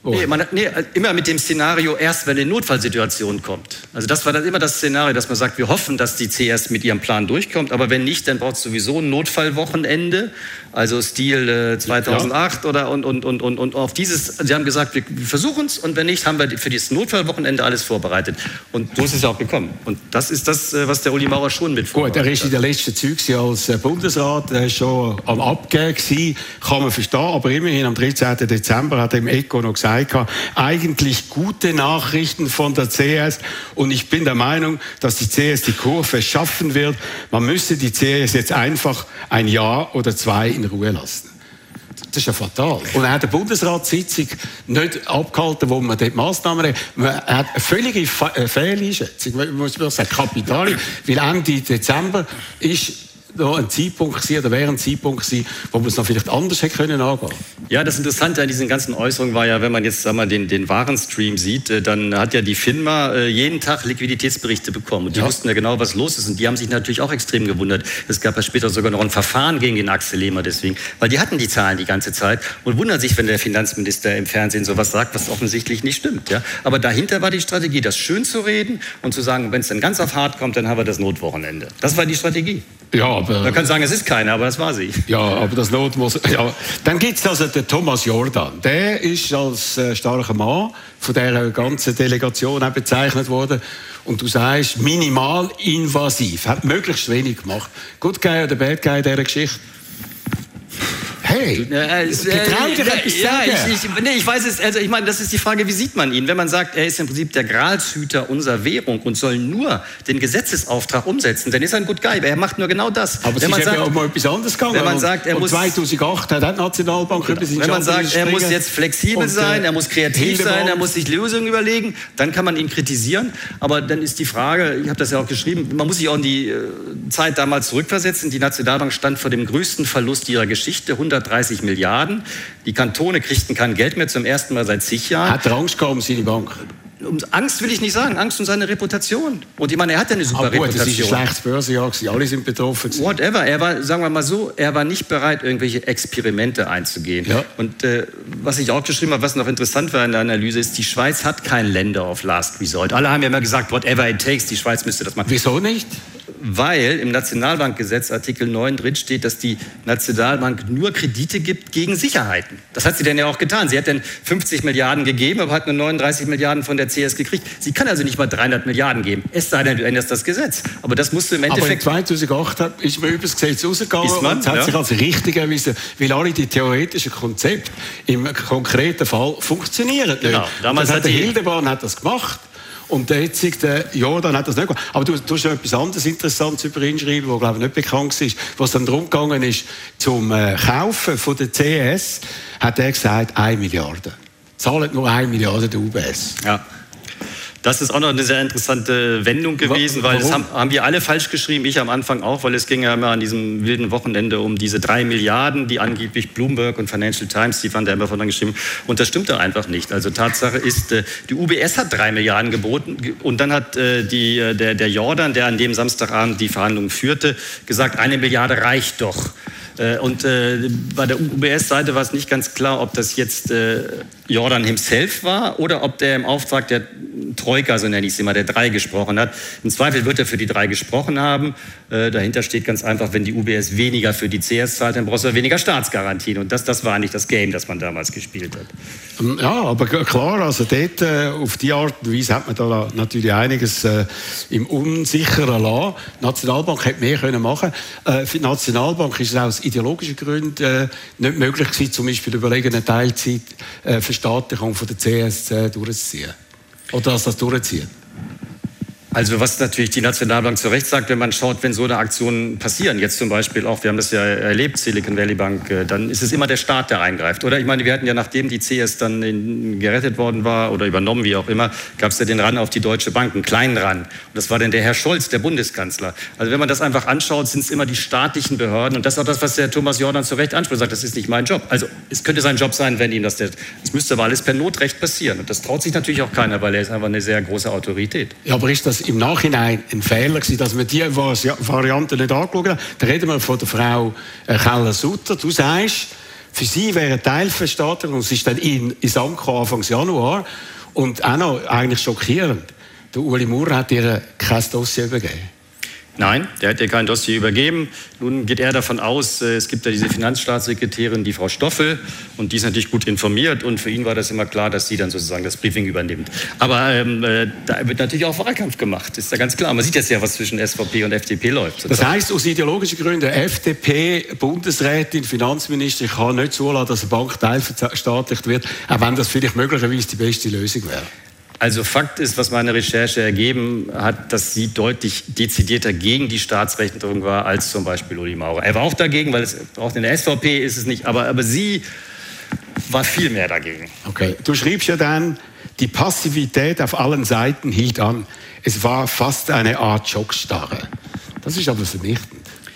Speaker 3: Immer mit dem Szenario, erst wenn eine Notfallsituation kommt. Also das war dann immer das Szenario, dass man sagt, wir hoffen, dass die CS mit ihrem Plan durchkommt, aber wenn nicht, dann braucht es sowieso ein Notfallwochenende, also Stil 2008 oder und auf dieses, sie haben gesagt, wir versuchen es und wenn nicht, haben wir für dieses Notfallwochenende alles vorbereitet. Und so ist es auch gekommen. Und das ist das, was der Uli Maurer schon mit vorbereitet hat.
Speaker 2: Gut, er ist in den letzten Zügen als Bundesrat schon am Abgeben gewesen, kann man verstehen, aber immerhin am 13. Dezember hat er im ECO noch gesagt, eigentlich gute Nachrichten von der CS und ich bin der Meinung, dass die CS die Kurve schaffen wird. Man müsse die CS jetzt einfach ein Jahr oder zwei in Ruhe lassen. Das ist ja fatal. Und er hat eine Bundesratssitzung nicht abgehalten, wo man dort Massnahmen hat. Man hat eine völlige Fehleinschätzung, muss man sagen, kapital, weil Ende Dezember ist noch ein Zeitpunkt gewesen, oder wäre ein Zeitpunkt gewesen, wo man es noch vielleicht anders hätte können angehen.
Speaker 3: Ja, das Interessante an diesen ganzen Äußerungen war ja, wenn man jetzt den Warenstream sieht, dann hat ja die FINMA jeden Tag Liquiditätsberichte bekommen. Und die wussten ja genau, was los ist. Und die haben sich natürlich auch extrem gewundert. Es gab ja später sogar noch ein Verfahren gegen den Axel Lehmer deswegen. Weil die hatten die Zahlen die ganze Zeit und wundern sich, wenn der Finanzminister im Fernsehen sowas sagt, was offensichtlich nicht stimmt. Ja? Aber dahinter war die Strategie, das schön zu reden und zu sagen, wenn es dann ganz auf hart kommt, dann haben wir das Notwochenende. Das war die Strategie.
Speaker 2: Ja, aber
Speaker 3: man kann sagen, es ist keine, aber das war sie.
Speaker 2: Ja, aber das Not muss... Ja. Dann gibt es also den Thomas Jordan. Der ist als starker Mann von dieser ganzen Delegation auch bezeichnet worden. Und du sagst, minimal invasiv. Hat möglichst wenig gemacht. Good Guy oder Bad Guy in dieser Geschichte? Hey, getrau dir etwas sagen.
Speaker 3: Ich weiß es, also ich meine, das ist die Frage, wie sieht man ihn? Wenn man sagt, er ist im Prinzip der Gralshüter unserer Währung und soll nur den Gesetzesauftrag umsetzen, dann ist er ein Good Guy, er macht nur genau das.
Speaker 2: Aber es ist ja auch mal etwas anderes gegangen.
Speaker 3: Wenn man sagt, er muss...
Speaker 2: 2008 hat die Nationalbank über
Speaker 3: Wenn man sagt, er muss jetzt flexibel sein, er muss kreativ sein, er muss sich Lösungen überlegen, dann kann man ihn kritisieren. Aber dann ist die Frage, ich habe das ja auch geschrieben, man muss sich auch in die Zeit damals zurückversetzen. Die Nationalbank stand vor dem größten Verlust ihrer Geschichte, 130 Milliarden. Die Kantone kriegten kein Geld mehr zum ersten Mal seit zig Jahren.
Speaker 2: Hat er Angst gehabt um seine Bank?
Speaker 3: Angst will ich nicht sagen, Angst um seine Reputation. Und ich meine, er hat ja eine super Reputation.
Speaker 2: Das ist ein schlechtes Börsenjahr, alle sind betroffen.
Speaker 3: Whatever, er war, sagen wir mal so, er war nicht bereit, irgendwelche Experimente einzugehen. Ja. Und was ich auch geschrieben habe, was noch interessant war in der Analyse, ist, die Schweiz hat kein Lender of Last Resort. Alle haben ja immer gesagt, whatever it takes, die Schweiz müsste das machen.
Speaker 2: Wieso nicht?
Speaker 3: Weil im Nationalbankgesetz Artikel 9 drin steht, dass die Nationalbank nur Kredite gibt gegen Sicherheiten. Das hat sie dann ja auch getan. Sie hat dann 50 Milliarden gegeben, aber hat nur 39 Milliarden von der CS gekriegt. Sie kann also nicht mal 300 Milliarden geben. Es sei denn, du änderst das Gesetz. Aber das musste im Endeffekt...
Speaker 2: Aber in 2008 ist man über das Gesetz rausgegangen und es hat sich als richtig erwiesen, weil alle die theoretischen Konzepte im konkreten Fall funktionieren.
Speaker 3: Genau. Damals
Speaker 2: hat der Hildebrand hat das gemacht. Und der jetzige Jordan hat das nicht gemacht. Aber du hast noch etwas anderes Interessantes über ihn schreiben, das, glaube ich, nicht bekannt ist. Was dann darum gegangen ist, zum Kaufen von der CS, hat er gesagt, 1 Milliarde. Zahlt nur 1 Milliarde der UBS.
Speaker 3: Ja. Das ist auch noch eine sehr interessante Wendung gewesen, weil das haben wir alle falsch geschrieben, ich am Anfang auch, weil es ging ja immer an diesem wilden Wochenende um diese 3 Milliarden, die angeblich Bloomberg und Financial Times, die waren da immer von dann geschrieben. Und das stimmt doch einfach nicht. Also Tatsache ist, die UBS hat 3 Milliarden geboten und dann hat der Jordan, der an dem Samstagabend die Verhandlungen führte, gesagt, 1 Milliarde reicht doch. Und bei der UBS-Seite war es nicht ganz klar, ob das jetzt Jordan himself war oder ob der im Auftrag der Troika, so nenne ich es immer, der 3 gesprochen hat. Im Zweifel wird er für die 3 gesprochen haben. Dahinter steht ganz einfach, wenn die UBS weniger für die CS zahlt, dann brauchst du weniger Staatsgarantien. Und das war eigentlich das Game, das man damals gespielt hat.
Speaker 2: Ja, aber klar, also dort auf die Art und Weise hat man da natürlich einiges im Unsicheren lassen. Die Nationalbank hätte mehr machen können. Für die Nationalbank ist es aus ideologischen Gründen nicht möglich gewesen, zum Beispiel überlegen, eine Teilzeit Verstaatlichung von der CS durchzuziehen. Oder dass das durchzieht.
Speaker 3: Also was natürlich die Nationalbank zu Recht sagt, wenn man schaut, wenn so eine Aktionen passieren, jetzt zum Beispiel auch, wir haben das ja erlebt, Silicon Valley Bank, dann ist es immer der Staat, der eingreift. Oder ich meine, wir hatten ja, nachdem die CS dann gerettet worden war oder übernommen, wie auch immer, gab es ja den Run auf die Deutsche Bank, einen kleinen Run. Und das war dann der Herr Scholz, der Bundeskanzler. Also wenn man das einfach anschaut, sind es immer die staatlichen Behörden. Und das ist auch das, was der Thomas Jordan zu Recht anspricht, sagt, das ist nicht mein Job. Also es könnte sein Job sein, wenn ihm das müsste aber alles per Notrecht passieren. Und das traut sich natürlich auch keiner, weil er ist einfach eine sehr große Autorität.
Speaker 2: Ja, aber ist das im Nachhinein ein Fehler gewesen, dass man diese Variante nicht angeschaut hat? Da reden wir von der Frau Keller-Sutter. Du sagst, Für sie wäre eine Teilverstaatlichung, und es ist dann ins Amt gekommen, Anfang Januar, und auch noch eigentlich schockierend. Der Ueli Maurer hat ihr kein Dossier übergeben.
Speaker 3: Nein, der hat ihr kein Dossier übergeben. Nun geht er davon aus, es gibt ja diese Finanzstaatssekretärin, die Frau Stoffel, und die ist natürlich gut informiert, und für ihn war das immer klar, dass sie dann sozusagen das Briefing übernimmt. Aber da wird natürlich auch Wahlkampf gemacht, ist ja ganz klar. Man sieht jetzt ja, was zwischen SVP und FDP läuft.
Speaker 2: Das heisst, aus ideologischen Gründen, FDP-Bundesrätin, Finanzministerin kann nicht zulassen, dass eine Bank teilverstaatlicht wird, auch wenn das vielleicht möglicherweise die beste Lösung wäre.
Speaker 3: Also Fakt ist, was meine Recherche ergeben hat, dass sie deutlich dezidierter gegen die Staatsrechnung war als zum Beispiel Ueli Maurer. Er war auch dagegen, weil es auch in der SVP ist es nicht, aber sie war viel mehr dagegen.
Speaker 2: Okay, du schriebst ja dann, die Passivität auf allen Seiten hielt an. Es war fast eine Art Schockstarre. Das ist aber vernichtend.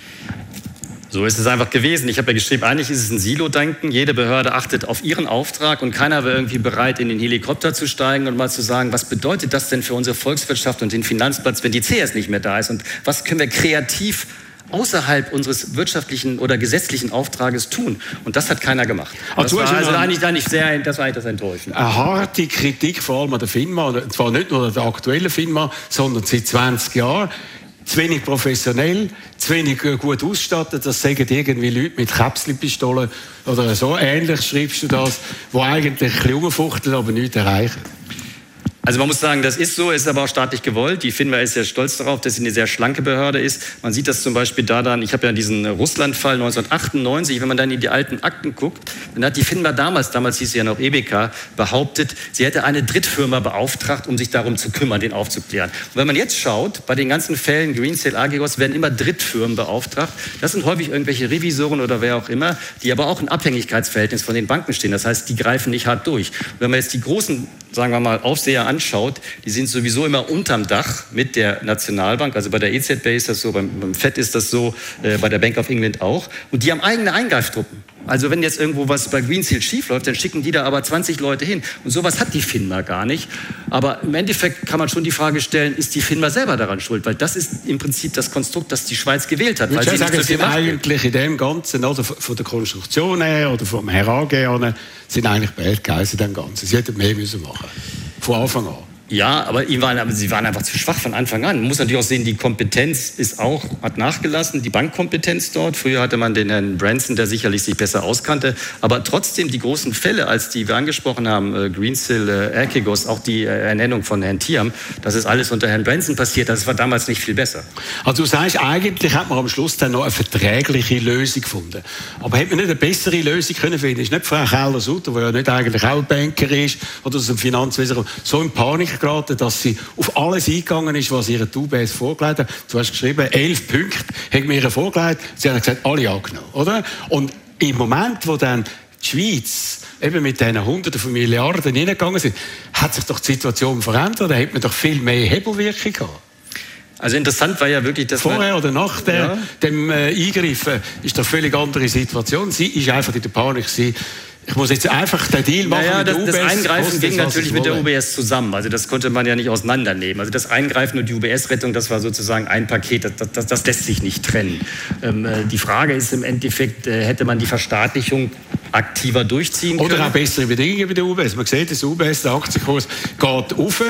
Speaker 3: So ist es einfach gewesen. Ich habe ja geschrieben, eigentlich ist es ein Silo-Denken. Jede Behörde achtet auf ihren Auftrag, und keiner war irgendwie bereit, in den Helikopter zu steigen und mal zu sagen, was bedeutet das denn für unsere Volkswirtschaft und den Finanzplatz, wenn die CS nicht mehr da ist, und was können wir kreativ außerhalb unseres wirtschaftlichen oder gesetzlichen Auftrages tun. Und das hat keiner gemacht. Das war eigentlich das Enttäuschende.
Speaker 2: Eine harte Kritik vor allem an der FINMA, und zwar nicht nur an der aktuellen FINMA, sondern seit 20 Jahren. Zu wenig professionell, zu wenig gut ausgestattet. Das sagen irgendwie Leute mit Käpselpistolen oder so ähnlich, schreibst du das, die eigentlich ein bisschen rumfuchteln, aber nichts erreichen.
Speaker 3: Also man muss sagen, das ist so, ist aber auch staatlich gewollt. Die FINMA ist sehr stolz darauf, dass sie eine sehr schlanke Behörde ist. Man sieht das zum Beispiel daran, ich habe ja diesen Russland-Fall 1998, wenn man dann in die alten Akten guckt, dann hat die FINMA damals hieß sie ja noch EBK, behauptet, sie hätte eine Drittfirma beauftragt, um sich darum zu kümmern, den aufzuklären. Und wenn man jetzt schaut, bei den ganzen Fällen Greensill, Archegos, werden immer Drittfirmen beauftragt. Das sind häufig irgendwelche Revisoren oder wer auch immer, die aber auch in Abhängigkeitsverhältnis von den Banken stehen. Das heißt, die greifen nicht hart durch. Und wenn man jetzt die großen, sagen wir mal, Aufseher anschaut, die sind sowieso immer unterm Dach mit der Nationalbank, also bei der EZB ist das so, beim FED ist das so, bei der Bank of England auch, und die haben eigene Eingreiftruppen. Also wenn jetzt irgendwo was bei Greensill schief läuft, dann schicken die da aber 20 Leute hin. Und sowas hat die FINMA gar nicht. Aber im Endeffekt kann man schon die Frage stellen, ist die FINMA selber daran schuld? Weil das ist im Prinzip das Konstrukt, das die Schweiz gewählt hat. Weil
Speaker 2: ich sagen, so sind eigentlich in dem Ganzen, oder von der Konstruktion her oder vom Herangehen her, sind eigentlich Bad Guys in dem Ganzen. Sie hätten mehr müssen machen. Von Anfang an.
Speaker 3: Ja, aber sie waren einfach zu schwach von Anfang an. Man muss natürlich auch sehen, die Kompetenz hat nachgelassen, die Bankkompetenz dort. Früher hatte man den Herrn Branson, der sicherlich sich besser auskannte. Aber trotzdem die großen Fälle, als die wir angesprochen haben, Greensill, Archegos, auch die Ernennung von Herrn Thiam, das ist alles unter Herrn Branson passiert. Das war damals nicht viel besser.
Speaker 2: Also du sagst, eigentlich hat man am Schluss dann noch eine verträgliche Lösung gefunden. Aber hätte man nicht eine bessere Lösung können finden? Ist nicht Frau Keller-Sutter, die ja nicht eigentlich auch Banker ist oder aus dem Finanzwesen kommt, so in Panik geraten, dass sie auf alles eingegangen ist, was ihre UBS vorgelegt hat. Du hast geschrieben, 11 Punkte haben wir ihr vorgelegt. Sie haben gesagt, alle angenommen, oder? Und im Moment, wo dann die Schweiz eben mit diesen Hunderten von Milliarden hineingegangen sind, hat sich doch die Situation verändert. Da hat man doch viel mehr Hebelwirkung gehabt.
Speaker 3: Also interessant war ja wirklich, dass
Speaker 2: vorher oder nach dem Eingreifen ist doch eine völlig andere Situation. Sie ist einfach in der Panik. Ich muss jetzt einfach den Deal machen mit der UBS.
Speaker 3: Das Eingreifen ging natürlich mit der UBS zusammen. Also das konnte man ja nicht auseinandernehmen. Also das Eingreifen und die UBS-Rettung, das war sozusagen ein Paket. Das lässt sich nicht trennen. Die Frage ist im Endeffekt, hätte man die Verstaatlichung aktiver durchziehen können?
Speaker 2: Oder auch bessere Bedingungen bei der UBS. Man sieht, das UBS, der Aktienkurs geht auf.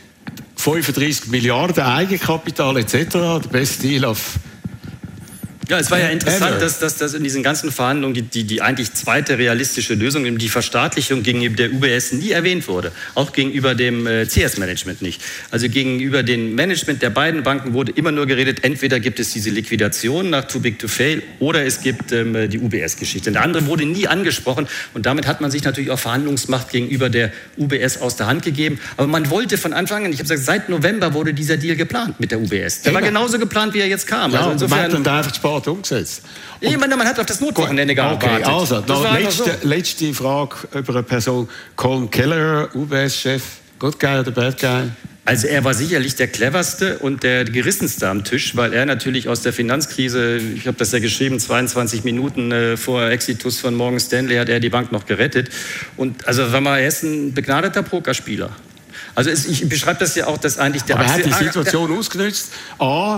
Speaker 2: 35 Milliarden Eigenkapital etc. Der beste Deal auf...
Speaker 3: Ja, es war ja interessant, dass in diesen ganzen Verhandlungen die eigentlich zweite realistische Lösung, die Verstaatlichung gegenüber der UBS nie erwähnt wurde. Auch gegenüber dem CS-Management nicht. Also gegenüber dem Management der beiden Banken wurde immer nur geredet, entweder gibt es diese Liquidation nach Too Big to Fail oder es gibt die UBS-Geschichte. Der andere wurde nie angesprochen und damit hat man sich natürlich auch Verhandlungsmacht gegenüber der UBS aus der Hand gegeben. Aber man wollte von Anfang an, ich habe gesagt, seit November wurde dieser Deal geplant mit der UBS. Der war genauso geplant, wie er jetzt kam.
Speaker 2: Ja,
Speaker 3: also
Speaker 2: insofern man hat einfach umgesetzt.
Speaker 3: Ich meine, man hat auf das Notwochenende gearbeitet.
Speaker 2: Okay, also, letzte Frage über eine Person. Colm Kelleher, UBS-Chef. Good guy oder bad guy?
Speaker 3: Also er war sicherlich der cleverste und der gerissenste am Tisch, weil er natürlich aus der Finanzkrise, ich habe das ja geschrieben, 22 Minuten vor Exitus von Morgan Stanley hat er die Bank noch gerettet. Und also er ist ein begnadeter Pokerspieler. Also ich beschreibe das ja auch, dass eigentlich der...
Speaker 2: Aber er hat die Situation ausgenutzt.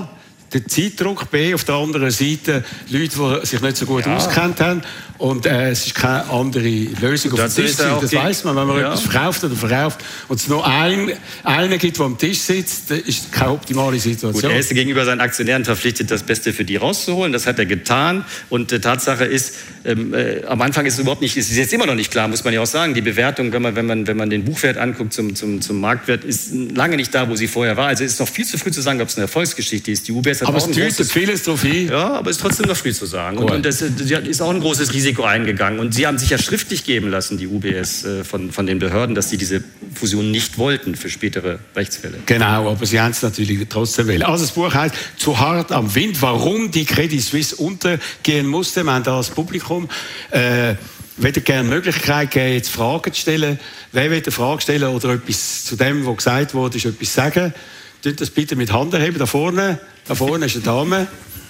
Speaker 2: der Zeitdruck, B, auf der anderen Seite Leute, die sich nicht so gut auskennt haben. Und es ist keine andere Lösung auf dem Tisch. Das weiss man, wenn man etwas verkauft oder verkauft und es nur einen gibt, der am Tisch sitzt, ist keine optimale Situation.
Speaker 3: Gut, er ist gegenüber seinen Aktionären verpflichtet, das Beste für die rauszuholen. Das hat er getan. Und Tatsache ist, am Anfang ist es jetzt immer noch nicht klar, muss man ja auch sagen. Die Bewertung, wenn man den Buchwert anguckt zum Marktwert, ist lange nicht da, wo sie vorher war. Also es ist noch viel zu früh zu sagen, ob es eine Erfolgsgeschichte ist. Die UBS hat
Speaker 2: aber es deutet vieles darauf hin.
Speaker 3: Ja, aber es ist trotzdem noch früh zu sagen. Und das ist auch ein großes Risiko eingegangen. Und sie haben sich ja schriftlich geben lassen, die UBS, von den Behörden, dass sie diese Fusion nicht wollten für spätere Rechtsfälle.
Speaker 2: Genau, aber sie haben es natürlich trotzdem wollen. Also das Buch heißt «Zu hart am Wind», warum die Credit Suisse untergehen musste. Wir haben da das Publikum. Ich würde gerne die Möglichkeit geben, jetzt Fragen zu stellen. Wer will eine Frage stellen oder etwas zu dem, was gesagt wurde, ist etwas sagen? Tut das bitte mit Hand erheben. Da vorne ist eine Dame.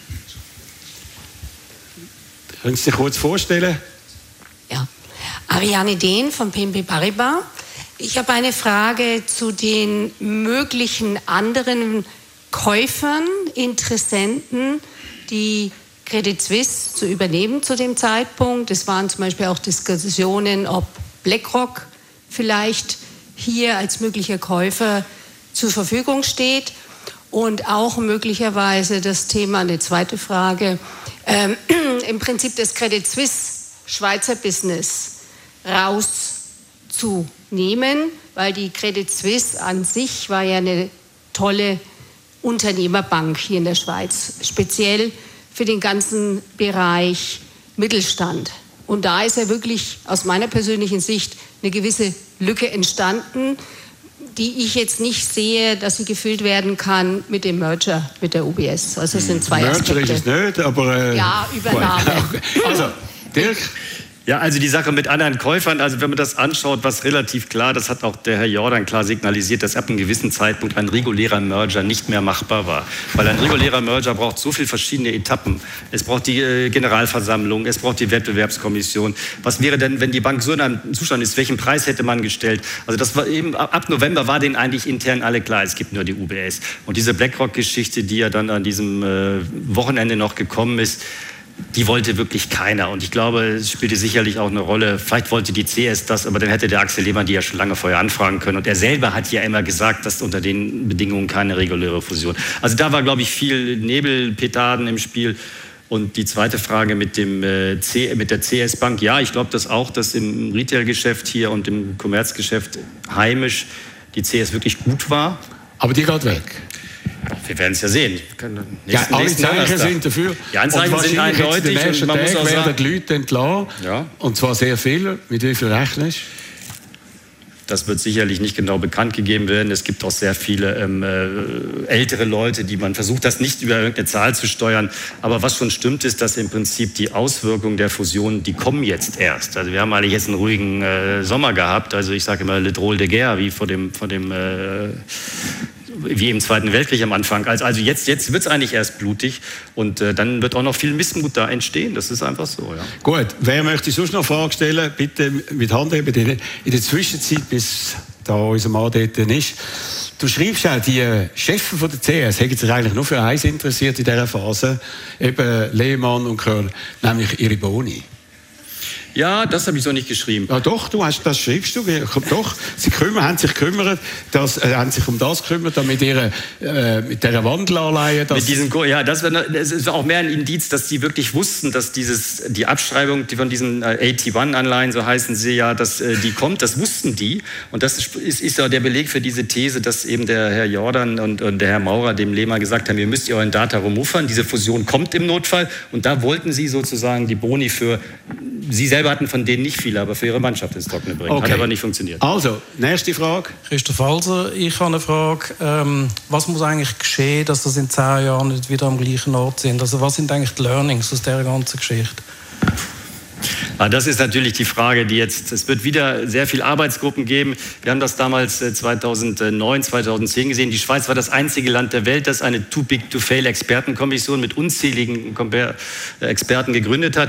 Speaker 2: Können Sie sich kurz vorstellen?
Speaker 4: Ja, Ariane Dehn von BNP Paribas. Ich habe eine Frage zu den möglichen anderen Käufern, Interessenten, die Credit Suisse zu übernehmen zu dem Zeitpunkt. Es waren zum Beispiel auch Diskussionen, ob BlackRock vielleicht hier als möglicher Käufer zur Verfügung steht. Und auch möglicherweise das Thema, eine zweite Frage, im Prinzip das Credit Suisse Schweizer Business rauszunehmen, weil die Credit Suisse an sich war ja eine tolle Unternehmerbank hier in der Schweiz, speziell für den ganzen Bereich Mittelstand. Und da ist ja wirklich aus meiner persönlichen Sicht eine gewisse Lücke entstanden, die ich jetzt nicht sehe, dass sie gefüllt werden kann mit dem Merger mit der UBS. Also es sind zwei Aspekte.
Speaker 2: Merger ist es nicht, aber...
Speaker 4: ja, Übernahme.
Speaker 2: Okay. Also, Dirk?
Speaker 3: Ja, also die Sache mit anderen Käufern, also wenn man das anschaut, was relativ klar, das hat auch der Herr Jordan klar signalisiert, dass ab einem gewissen Zeitpunkt ein regulärer Merger nicht mehr machbar war. Weil ein regulärer Merger braucht so viele verschiedene Etappen. Es braucht die Generalversammlung, es braucht die Wettbewerbskommission. Was wäre denn, wenn die Bank so in einem Zustand ist, welchen Preis hätte man gestellt? Also das war eben, ab November war denen eigentlich intern alle klar, es gibt nur die UBS. Und diese BlackRock-Geschichte, die ja dann an diesem Wochenende noch gekommen ist, die wollte wirklich keiner. Und ich glaube, es spielte sicherlich auch eine Rolle. Vielleicht wollte die CS das, aber dann hätte der Axel Lehmann die ja schon lange vorher anfragen können. Und er selber hat ja immer gesagt, dass unter den Bedingungen keine reguläre Fusion. Also da war, glaube ich, viel Nebelpetarden im Spiel. Und die zweite Frage mit der CS Bank. Ja, ich glaube das auch, dass im Retail-Geschäft hier und im Kommerzgeschäft heimisch die CS wirklich gut war.
Speaker 2: Aber die geht weg.
Speaker 3: Wir werden es ja sehen.
Speaker 2: Alle Zeichen sind dafür.
Speaker 3: Die Anzeichen sind eindeutig.
Speaker 2: Und man muss auch sagen, die Leute entlassen.
Speaker 3: Ja.
Speaker 2: Und zwar sehr viele. Mit wie viel rechnest du?
Speaker 3: Das wird sicherlich nicht genau bekannt gegeben werden. Es gibt auch sehr viele ältere Leute, die man versucht, das nicht über irgendeine Zahl zu steuern. Aber was schon stimmt, ist, dass im Prinzip die Auswirkungen der Fusion, die kommen jetzt erst. Also wir haben eigentlich jetzt einen ruhigen Sommer gehabt. Also ich sage immer le drôle de guerre, wie im Zweiten Weltkrieg am Anfang. Also jetzt wird es eigentlich erst blutig und dann wird auch noch viel Missmut da entstehen. Das ist einfach so, ja.
Speaker 2: Gut, wer möchte sonst noch Fragen stellen? Bitte mit Hand heben. In der Zwischenzeit, bis da unser Mann dort ist. Du schreibst auch, die Chefs von der CS haben sich eigentlich nur für eins interessiert in dieser Phase, eben Lehmann und Körner, nämlich ihre Boni.
Speaker 3: Ja, das habe ich so nicht geschrieben.
Speaker 2: Ja, doch, das schreibst du. Doch, sie haben sich gekümmert, haben sich um das gekümmert, mit dieser Wandelanleihe.
Speaker 3: Mit diesen, ja, das ist auch mehr ein Indiz, dass die wirklich wussten, dass die Abschreibung von diesen AT1-Anleihen, so heißen sie ja, dass die kommt, das wussten die. Und das ist ja der Beleg für diese These, dass eben der Herr Jordan und der Herr Maurer dem Lehmann gesagt haben, ihr müsst euren Data remuffern, diese Fusion kommt im Notfall. Und da wollten sie sozusagen die Boni für... Sie selber hatten von denen nicht viele, aber für ihre Mannschaft ins Trockene bringen. Okay. Hat aber nicht funktioniert.
Speaker 2: Also, nächste Frage.
Speaker 5: Christoph Alser, ich habe eine Frage. Was muss eigentlich geschehen, dass das in 10 Jahren nicht wieder am gleichen Ort sind? Also was sind eigentlich die Learnings aus dieser ganzen Geschichte?
Speaker 3: Das ist natürlich die Frage, es wird wieder sehr viele Arbeitsgruppen geben. Wir haben das damals 2009, 2010 gesehen. Die Schweiz war das einzige Land der Welt, das eine Too Big to Fail Expertenkommission mit unzähligen Experten gegründet hat.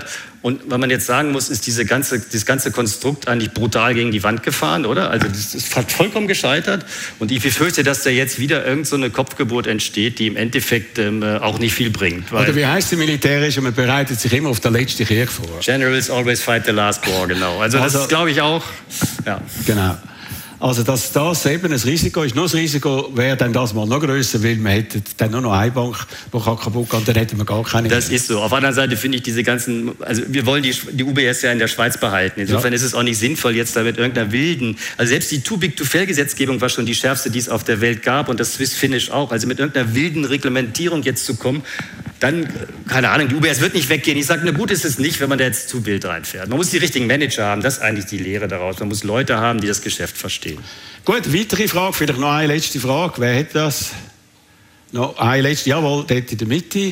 Speaker 3: Und was man jetzt sagen muss, ist dieses ganze Konstrukt eigentlich brutal gegen die Wand gefahren, oder? Also das ist vollkommen gescheitert. Und ich befürchte, dass da jetzt wieder irgend so eine Kopfgeburt entsteht, die im Endeffekt auch nicht viel bringt.
Speaker 2: Oder wie heißt es militärisch? Man bereitet sich immer auf den letzten Krieg vor.
Speaker 3: Generals always fight the last war, genau. Also das ist, glaube ich, auch... Ja.
Speaker 2: Genau. Also, dass das eben ein Risiko ist. Nur das Risiko wäre dann das mal noch grösser, weil man hätte dann nur noch eine Bank, die kaputt geht, dann hätten wir gar keine.
Speaker 3: Das ist so. Auf der anderen Seite finde ich diese ganzen, also wir wollen die UBS ja in der Schweiz behalten. Insofern ist es auch nicht sinnvoll, jetzt da mit irgendeiner wilden, also selbst die Too-Big-to-Fail-Gesetzgebung war schon die schärfste, die es auf der Welt gab, und das Swiss-Finish auch. Also mit irgendeiner wilden Reglementierung jetzt zu kommen, dann, keine Ahnung, die UBS wird nicht weggehen. Ich sage, na gut ist es nicht, wenn man da jetzt zu wild reinfährt. Man muss die richtigen Manager haben, das ist eigentlich die Lehre daraus. Man muss Leute haben, die das Geschäft verstehen.
Speaker 2: Gut, weitere Frage, vielleicht noch eine letzte Frage. Wer hat das? Noch eine letzte, jawohl, dort in der Mitte.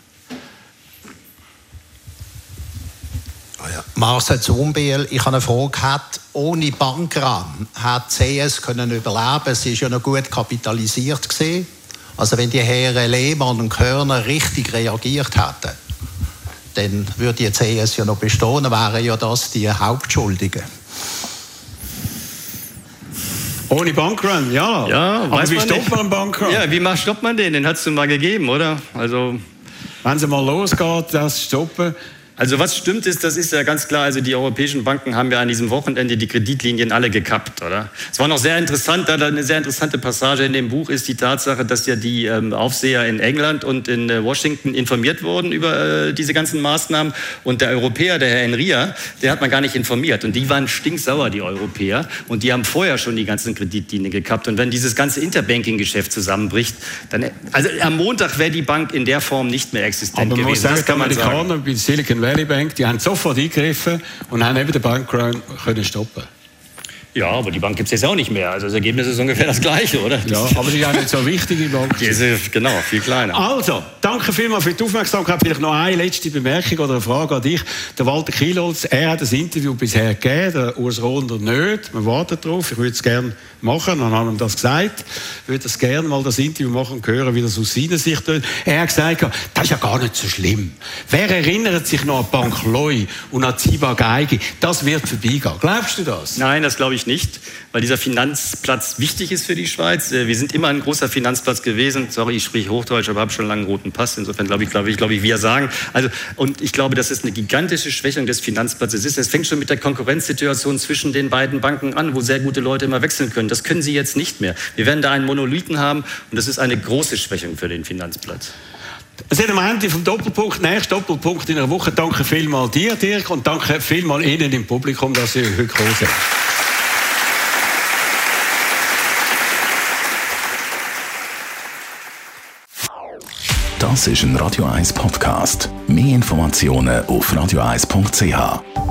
Speaker 6: Marcel Zumbiel, ich habe eine Frage gehabt. Ohne Bankrun hat CS können überleben. Sie ist ja noch gut kapitalisiert gewesen. Also wenn die Herren Lehmann und Körner richtig reagiert hätten, dann würde die CS ja noch bestehen, dann wären ja das die Hauptschuldigen.
Speaker 2: Ohne Bankrun, ja. Aber wie stoppt man einen Bankrun?
Speaker 3: Ja, wie stoppt man den? Den hat es mal gegeben, oder? Also,
Speaker 2: wenn es mal losgeht, das stoppen.
Speaker 3: Also was stimmt ist, das ist ja ganz klar, also die europäischen Banken haben ja an diesem Wochenende die Kreditlinien alle gekappt, oder? Es war noch sehr interessant, eine sehr interessante Passage in dem Buch ist die Tatsache, dass ja die Aufseher in England und in Washington informiert wurden über diese ganzen Maßnahmen, und der Europäer, der Herr Enria, der hat man gar nicht informiert, und die waren stinksauer, die Europäer, und die haben vorher schon die ganzen Kreditlinien gekappt, und wenn dieses ganze Interbanking-Geschäft zusammenbricht, dann, also am Montag wäre die Bank in der Form nicht mehr existent gewesen.
Speaker 2: Muss sagen, das kann man sagen. Bei Silicon Valley Bank, die haben sofort eingegriffen und haben eben den Bankrun können stoppen.
Speaker 3: Ja, aber die Bank gibt es jetzt auch nicht mehr. Also das Ergebnis ist ungefähr das Gleiche, oder?
Speaker 2: Ja, aber sie ist auch nicht so wichtig, die Bank.
Speaker 3: Genau, viel kleiner.
Speaker 2: Also, danke vielmals für die Aufmerksamkeit. Vielleicht noch eine letzte Bemerkung oder eine Frage an dich. Der Walter Kielholz, er hat das Interview bisher gegeben, der Urs Rohner nicht. Wir warten darauf. Ich würde es gerne machen, dann haben wir ihm das gesagt. Ich würde das gerne mal das Interview machen und hören, wie das aus seiner Sicht tut. Er hat gesagt, das ist ja gar nicht so schlimm. Wer erinnert sich noch an Bank Leu und an Ziba Geige? Das wird vorbeigehen. Glaubst du das?
Speaker 3: Nein, das glaube ich nicht, weil dieser Finanzplatz wichtig ist für die Schweiz. Wir sind immer ein großer Finanzplatz gewesen. Sorry, ich spreche Hochdeutsch, aber habe schon lange einen roten Pass. Insofern glaube ich, wir sagen. Also, und ich glaube, dass es eine gigantische Schwächung des Finanzplatzes ist. Es fängt schon mit der Konkurrenzsituation zwischen den beiden Banken an, wo sehr gute Leute immer wechseln können. Das können sie jetzt nicht mehr. Wir werden da einen Monolithen haben, und das ist eine große Schwächung für den Finanzplatz.
Speaker 2: Wir sind am Ende vom Doppelpunkt. Nächster Doppelpunkt in einer Woche. Danke vielmals dir, Dirk, und danke vielmals Ihnen im Publikum, dass Sie heute gekommen sind.
Speaker 1: Das ist ein Radio 1 Podcast. Mehr Informationen auf radio1.ch.